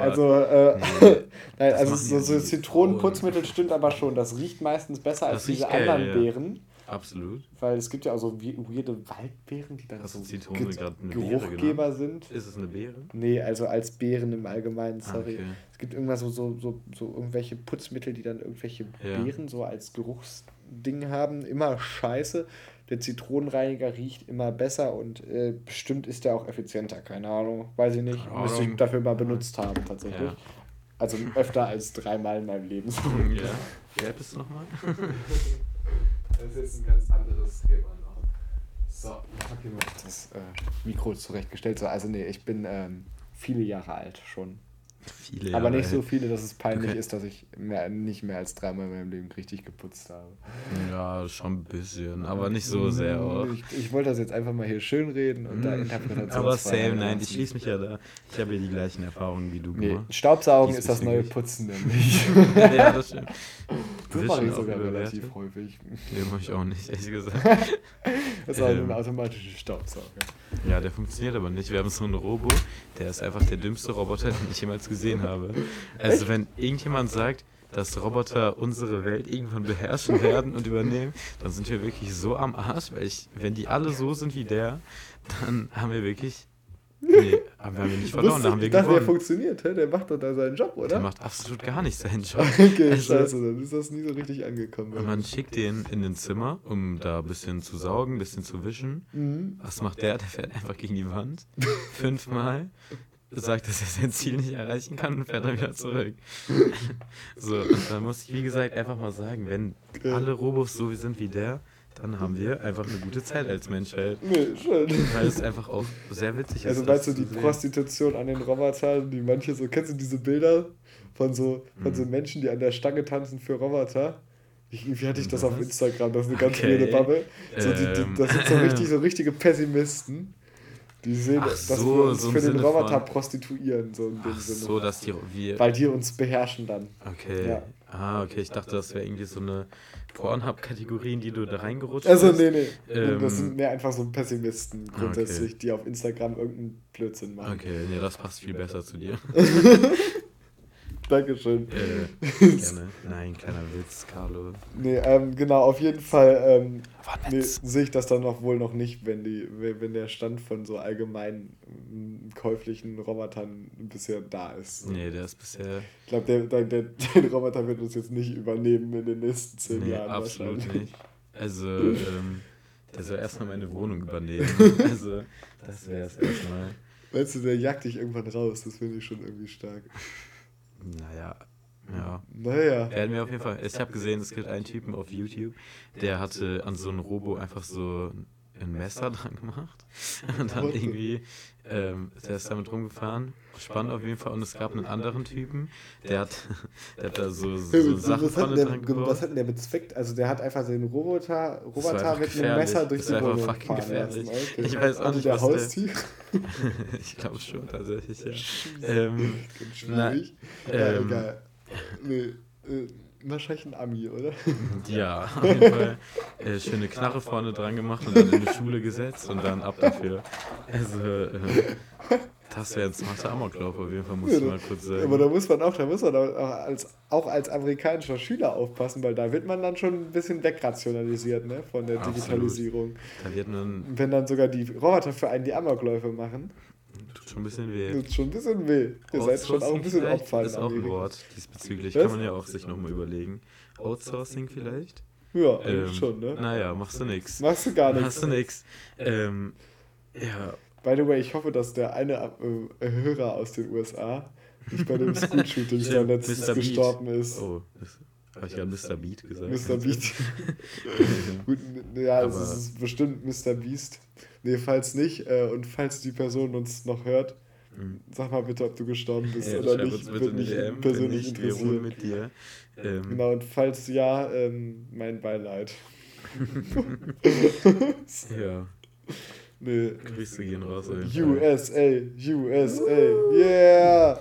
so Zitronenputzmittel stimmt aber schon. Das riecht meistens besser als diese anderen Beeren. Absolut. Weil es gibt ja auch so weirde Waldbeeren, die dann so Zitrone Geruchgeber sind. Ist es eine Beere? Nee, also als Beeren im Allgemeinen, sorry. Okay. Es gibt irgendwas so irgendwelche Putzmittel, die dann irgendwelche Beeren so als Geruchsding haben. Immer scheiße. Der Zitronenreiniger riecht immer besser und bestimmt ist der auch effizienter. Keine Ahnung, weiß ich nicht. Müsste ich dafür mal benutzt haben, tatsächlich. Ja. Also öfter als 3-mal in meinem Leben. Ja. Wie alt bist du nochmal? Das ist jetzt ein ganz anderes Thema noch. So, ich habe hier noch das Mikro zurechtgestellt. So, also nee, ich bin viele Jahre alt schon. Viele Jahre aber nicht so viele, dass es peinlich ist, dass ich nicht mehr als 3-mal in meinem Leben richtig geputzt habe. Ja, schon ein bisschen, aber nicht so sehr auch. Ich wollte das jetzt einfach mal hier schön reden und da Interpretation. Aber same, nein, ich schließe mich ja da. Ich habe ja die gleichen Erfahrungen wie du gemacht. Staubsaugen ist das neue Putzen nämlich. Ja, das stimmt. Das mache ich sogar relativ häufig. Nee, mache ich auch nicht, ehrlich gesagt. Das ist auch ein automatischer Staubsauger. Ja, der funktioniert aber nicht. Wir haben so einen Robo, der ist einfach der dümmste Roboter, den ich jemals gesehen habe. Also echt? Wenn irgendjemand sagt, dass Roboter unsere Welt irgendwann beherrschen werden und übernehmen, dann sind wir wirklich so am Arsch, weil wenn die alle so sind wie der, dann haben wir wirklich... Nee, aber wir haben nicht verloren, da haben wir gewonnen. Der funktioniert, der macht doch da seinen Job, oder? Der macht absolut gar nicht seinen Job. Okay, scheiße, dann ist das nie so richtig angekommen. Und man schickt den in den Zimmer, um da ein bisschen zu saugen, ein bisschen zu wischen. Mhm. Was macht der? Der fährt einfach gegen die Wand. 5-mal. Sagt, dass er sein Ziel nicht erreichen kann und fährt dann wieder zurück. So, und da muss ich, wie gesagt, einfach mal sagen, wenn alle Robos so sind wie der, dann haben wir einfach eine gute Zeit als Menschheit. Nee, schön. Weil es einfach auch sehr witzig ist. Also meinst du die Prostitution an den Robotern, die manche so, kennst du diese Bilder von so Menschen, die an der Stange tanzen für Roboter? Wie hatte ich das auf Instagram? Das ist eine ganz Okay. weirde Bubble. So, das sind so richtige Pessimisten. Die sehen, Ach dass so, wir uns so im für den Sinne Roboter von- prostituieren. So in dem Ach Sinne. so, dass wir... Weil die uns beherrschen dann. Okay. Ja. Okay, ich dachte, das wäre irgendwie so eine Pornhub-Kategorie, in die du da reingerutscht Also, bist. nee. Das Ähm, sind mehr einfach so Pessimisten grundsätzlich, die auf Instagram irgendeinen Blödsinn machen. Okay, nee, das passt viel besser zu dir. Dankeschön. Gerne. Nein, kleiner Witz, Carlo. Nee, genau, auf jeden Fall War nee, nett. sehe ich das dann wohl noch nicht, wenn der Stand von so allgemein käuflichen Robotern bisher da ist. Nee, der ist bisher... Ich glaube, der Roboter wird uns jetzt nicht übernehmen in den nächsten 10 Nee, Jahren absolut wahrscheinlich. nicht. Also, der soll erstmal meine Wohnung übernehmen. Also, das wäre es erstmal. Weißt du, der jagt dich irgendwann raus, das finde ich schon irgendwie stark. Naja, ja. Naja. Werden wir auf jeden Fall. Ich habe gesehen, es gibt einen Typen auf YouTube, der hatte an so einem Robo einfach so ein Messer dran gemacht. Und dann What the- irgendwie, der ist damit rumgefahren. Spannend auf jeden Fall. Und es gab einen anderen Typen, der hat da so Sachen vorne dran Was gebaut. hat denn der bezweckt? Also der hat einfach den Roboter war einfach mit einem gefährlich. Messer durch Das die war einfach Wohnung fucking fahren gefährlich. lassen. Okay. Ich weiß auch Hatte nicht, der was der- Haustier? Ich glaube schon, tatsächlich, ja. Ganz schwierig. Egal. Nee, wahrscheinlich ein Ami, oder? Ja, auf jeden Fall schöne Knarre vorne dran gemacht und dann in die Schule gesetzt und dann ab dafür. Also, das wäre ein smarter Amoklauf, auf jeden Fall, muss ich mal kurz sagen. Aber da muss man auch auch als amerikanischer Schüler aufpassen, weil da wird man dann schon ein bisschen wegrationalisiert, ne, von der Absolut. Digitalisierung. Da wird man, Wenn dann sogar die Roboter für einen die Amokläufe machen, tut schon ein bisschen weh. tut schon ein bisschen weh. Ihr seid schon auch ein bisschen vielleicht Opfer in ist auch ein Amerika. Wort diesbezüglich, Was? kann man ja auch sich nochmal überlegen. Outsourcing vielleicht? Ja, eigentlich schon, ne? Naja, machst du nix. Machst du gar nichts. Machst du nix. Ja, By the way, ich hoffe, dass der eine Hörer aus den USA nicht bei dem School-Shooting da Stimmt, letztens Mr. Beat. gestorben ist. oh, habe ich gerade Mr. Beat gesagt? Mr. Beat. Gut, ja, es Aber- ist bestimmt Mr. Beast. Nee, falls nicht, und falls die Person uns noch hört, Mhm. sag mal bitte, ob du gestorben bist Ja, oder schreib nicht. uns bitte Wird eine mich DM, wenn persönlich nicht, wir ruhen interessieren. mit dir. Genau, und falls ja, mein Beileid. Ja, Nee. Grüße gehen raus. auf jeden Fall. USA, yeah!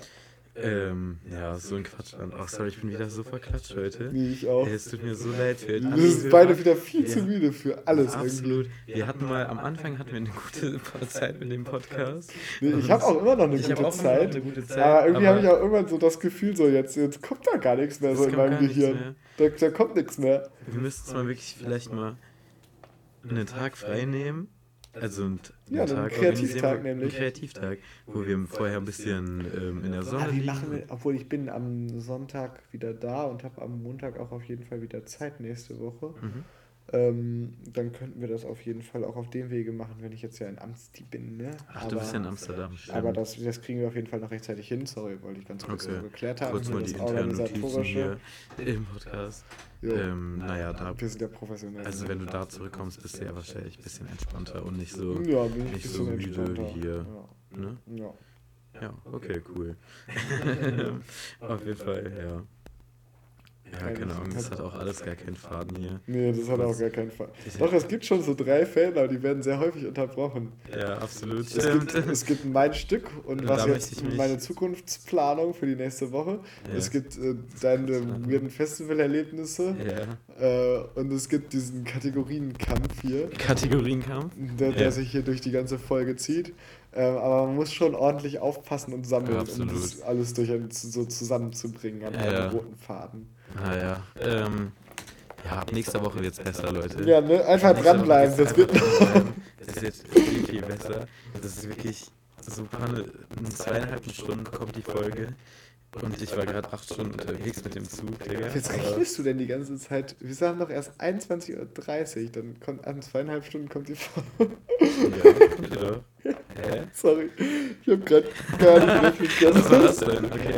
Ja, so ein Quatsch an. Ach, sorry, ich bin wieder so verklatscht heute. Nee, ich auch. Es tut mir so leid für Wir alle sind Hörer. beide wieder viel Ja. zu müde für alles irgendwie. Absolut. Wir hatten mal, am Anfang hatten wir eine gute Zeit mit dem Podcast. Nee, ich habe auch immer noch eine Ich hab gute auch immer noch Zeit. eine gute Zeit, Aber irgendwie habe ich aber- auch immer so das Gefühl, so jetzt kommt da gar nichts mehr Es so in kommt meinem gar nichts Gehirn. Da kommt nichts mehr. Wir müssten es mal wirklich vielleicht mal einen Tag frei nehmen. Also einen Ja, einen Tag Kreativtag organisieren, nämlich. Einen Kreativtag, wo wir vorher ein bisschen in der Sonne Wie liegen. machen wir, obwohl ich bin am Sonntag wieder da und habe am Montag auch auf jeden Fall wieder Zeit nächste Woche. Mhm. Dann könnten wir das auf jeden Fall auch auf dem Wege machen, wenn ich jetzt ja in Amsti bin. Ne? Ach, du bist ja in Amsterdam. stimmt. Aber das kriegen wir auf jeden Fall noch rechtzeitig hin. Sorry, wollte ich ganz kurz Okay. so geklärt haben. Kurz hier mal das die internen Notizen Organisatorische. hier im Podcast. Jo. Naja, da, Wir sind ja professionell. also wenn du da zurückkommst, bist du ja wahrscheinlich ein bisschen entspannter und nicht so, ja, bin ich ein nicht so bisschen müde entspannter. wie hier. Ja. Ne? Ja. Ja, okay, cool. Auf jeden Fall, ja. Ja, keine Ahnung, das hat auch alles gar keinen Faden hier. Nee, das hat auch gar keinen Fall. Doch, es gibt schon so 3 Fälle, aber die werden sehr häufig unterbrochen. Ja, absolut. Es gibt mein Stück und Da was möchte jetzt ich mich- meine Zukunftsplanung für die nächste Woche. Ja. Es gibt deine weirden Festivalerlebnisse Ja. und es gibt diesen Kategorienkampf hier, Kategorienkampf? der Ja. sich hier durch die ganze Folge zieht. Aber man muss schon ordentlich aufpassen und sammeln, Ja, um absolut. das alles so zusammenzubringen an Ja, einem ja. roten Faden. Naja, ja, ab nächster Woche wird's besser, Leute. Ja, ne? Einfach Nächste Woche dranbleiben. geht's Das wird einfach dranbleiben. Das wird viel, viel besser. Das ist wirklich so in 2,5 Stunden kommt die Folge. Und ich war gerade 8 Stunden unterwegs mit dem Zug, Digga. Jetzt Aber- rechnest du denn die ganze Zeit? Wir sagen doch erst 21:30 Uhr, dann kommt an 2,5 Stunden kommt die Folge. Ja, kommt ihr doch. Hä? Sorry, ich habe gerade gar nicht Was war das mitgekriegt. denn? Okay.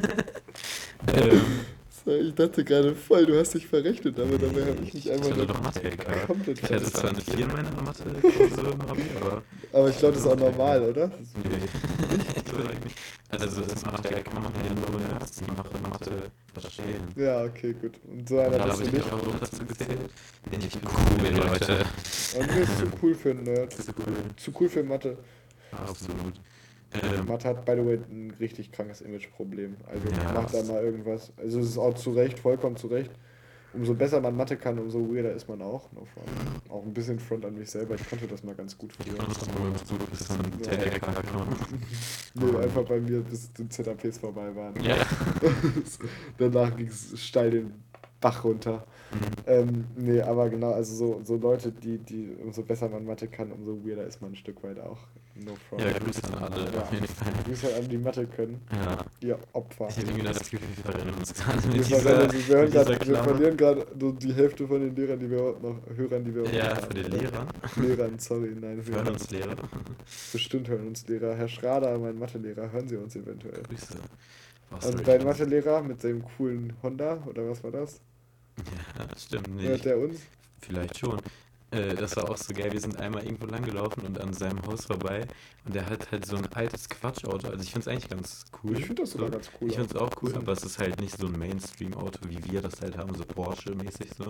Ich dachte gerade voll, du hast dich verrechnet, aber dabei habe ich mich Ich einfach hatte nur doch Mathe LK. komplett Ich hatte vergessen. zwar eine 4 in meiner Mathe-Klausur im Hobby, aber Aber ich glaube, das ist auch normal, oder? nee. Ich weiß nicht. Also das Mathe LK machen ja nur Nerds, die machen Mathe verstehen. Ja, okay, gut. Und so Und einer da bist habe du ich mich nicht. auch so dazu gezählt. Denn ich bin cool, Leute. Und mir ist zu cool für einen Nerd. Das ist cool. Zu cool für Mathe. Absolut. Mathe hat, by the way, ein richtig krankes Image-Problem. Also Ja, macht da mal irgendwas. Also es ist auch zu Recht, vollkommen zu Recht. Umso besser man Mathe kann, umso weirder ist man auch. No front. Auch ein bisschen Front an mich selber. Ich konnte das mal ganz gut früher. bis zum TRK genommen. Nee, einfach bei mir bis die ZAPs vorbei waren. Ja. Danach ging es steil den Bach runter. Nee, aber genau, also so Leute, die umso besser man Mathe kann, umso weirder ist man ein Stück weit auch. No front. Ja, Grüße an alle, Ja. auf jeden Fall. Grüße an die Mathe können. Ja. Ihr Opfer. Ich habe irgendwie das Gefühl, wir verrennen uns gerade mit Wir, dieser, verrennen- wir, hören mit dieser wir Klammer. verlieren gerade so die Hälfte von den Lehrern, die wir heute noch Hörern, die wir heute Ja, noch für die haben. Lehrer. Lehrern, sorry, nein, Für uns Lehrer. Bestimmt hören uns Lehrer. Herr Schrader, mein Mathelehrer, hören Sie uns eventuell. Grüße. Was Und soll dein ich Mathelehrer mit dem coolen Honda, oder was war das? Ja, stimmt Hört nicht. der uns? Vielleicht schon. Das war auch so geil. Wir sind einmal irgendwo langgelaufen und an seinem Haus vorbei. Und der hat halt so ein altes Quatschauto. Also ich finde es eigentlich ganz cool. Ich finde das sogar so. ganz cool. Ich finde es auch cool, So. aber es ist halt nicht so ein Mainstream-Auto, wie wir das halt haben, so Porsche-mäßig so.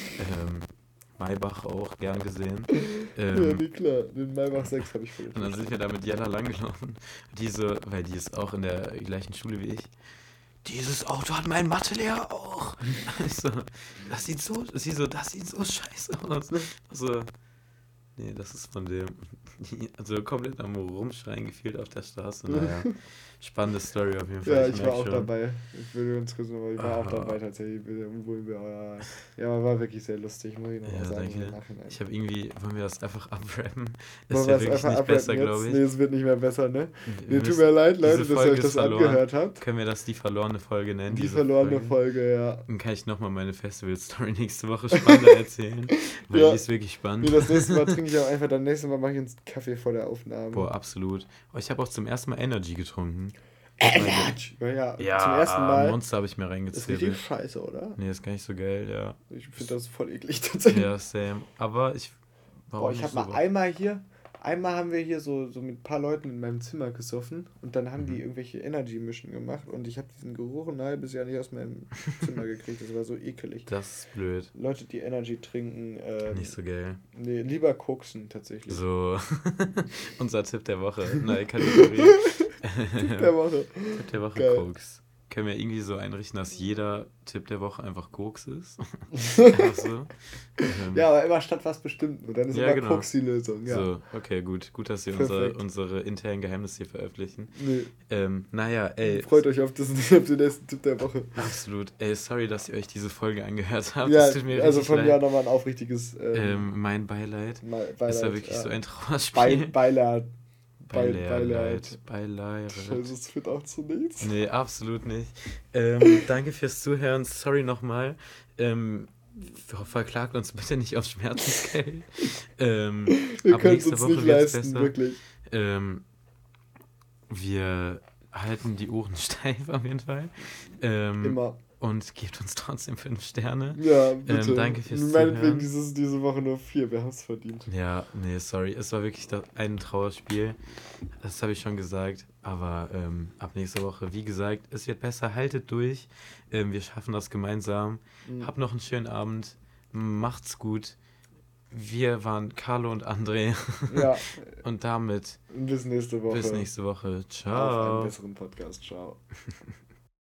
Maybach auch gern gesehen. Ja, nee, klar. Den Maybach 6 habe ich voll. Und dann sind wir da mit Jella langgelaufen. Die so, weil die ist auch in der gleichen Schule wie ich. Dieses Auto hat mein Mathelehrer auch. Also, das sieht so scheiße aus. Also, nee, das ist von dem. Also komplett am Rumschreien gefühlt auf der Straße. Naja, spannende Story auf jeden Fall. Ja, ich war merk auch schon. dabei. Ich will uns grüßen, aber ich war auch Ah. dabei tatsächlich. Ja, war wirklich sehr lustig, muss ich noch mal Ja, sagen. danke. Im Nachhinein. Ich habe irgendwie, wollen wir das einfach abrappen? Wollen Ist wir ja es wirklich einfach nicht abrappen besser, jetzt? glaube ich. Nee, es wird nicht mehr besser, ne? Wir Nee, tut müssen- mir leid, diese Leute, dass ihr Folge euch das ist verloren. angehört habt. Können wir das die verlorene Folge nennen? Die diese verlorene Folge, ja. Dann kann ich nochmal meine Festival-Story nächste Woche spannender erzählen. Weil Ja. die ist wirklich spannend. Nee, das nächste Mal trinke ich auch einfach, dann nächstes Mal mache ich uns Kaffee vor der Aufnahme. Boah, absolut. Oh, ich habe auch zum ersten Mal Energy getrunken. Ja, Ja, zum ersten Mal. Monster habe ich mir Das ist reingezählt. richtig scheiße, oder? Nee, ist gar nicht so geil, ja. Ich finde das voll eklig tatsächlich. Ja, same. Aber ich war Boah, auch ich nicht habe so mal einmal haben wir hier so mit ein paar Leuten in meinem Zimmer gesoffen und dann haben die Mhm. irgendwelche Energy-Mischen gemacht und ich habe diesen Geruch ein halbes Jahr nicht aus meinem Zimmer gekriegt. Das war so ekelig. Das ist blöd. Leute, die Energy trinken, Nicht so geil. nee, lieber koksen tatsächlich. So, unser Tipp der Woche. Neue Kategorie. Der Woche. Tipp der Woche Geil. Koks. Können wir irgendwie so einrichten, dass jeder Tipp der Woche einfach Koks ist? Einfach so. Ja, aber immer statt was Bestimmten. Und dann ist Ja, immer genau. Koks die Lösung. Ja. So, okay, gut. Gut, dass wir Perfekt. unsere internen Geheimnisse hier veröffentlichen. Nee, Naja, ey. freut euch auf den nächsten Tipp der Woche. Absolut. Ey, sorry, dass ihr euch diese Folge angehört habt. Ja, Das tut mir also richtig von leid. mir auch nochmal ein aufrichtiges Mein Beileid. Beileid. Es war wirklich ja. so ein Trauerspiel. Beileid. Beileid. Beileid. Scheiße, das führt auch zu nichts. Nee, absolut nicht. Danke fürs Zuhören. Sorry nochmal. Verklagt uns bitte nicht auf Schmerzensgeld. Wir ab können es nächster uns Woche nicht wird's leisten, besser. wirklich. Wir halten die Ohren steif auf jeden Fall. Immer. Und gebt uns trotzdem 5 Sterne. Ja, bitte. danke fürs Meinetwegen Zuhören. diese Woche nur 4, wir haben es verdient. Ja, nee, sorry. Es war wirklich ein Trauerspiel. Das habe ich schon gesagt. Aber ab nächster Woche, wie gesagt, es wird besser. Haltet durch. Wir schaffen das gemeinsam. Habt noch einen schönen Abend. Macht's gut. Wir waren Carlo und André. Ja, Und damit bis nächste Woche. bis nächste Woche. Auf einen Ciao. besseren Podcast. Ciao.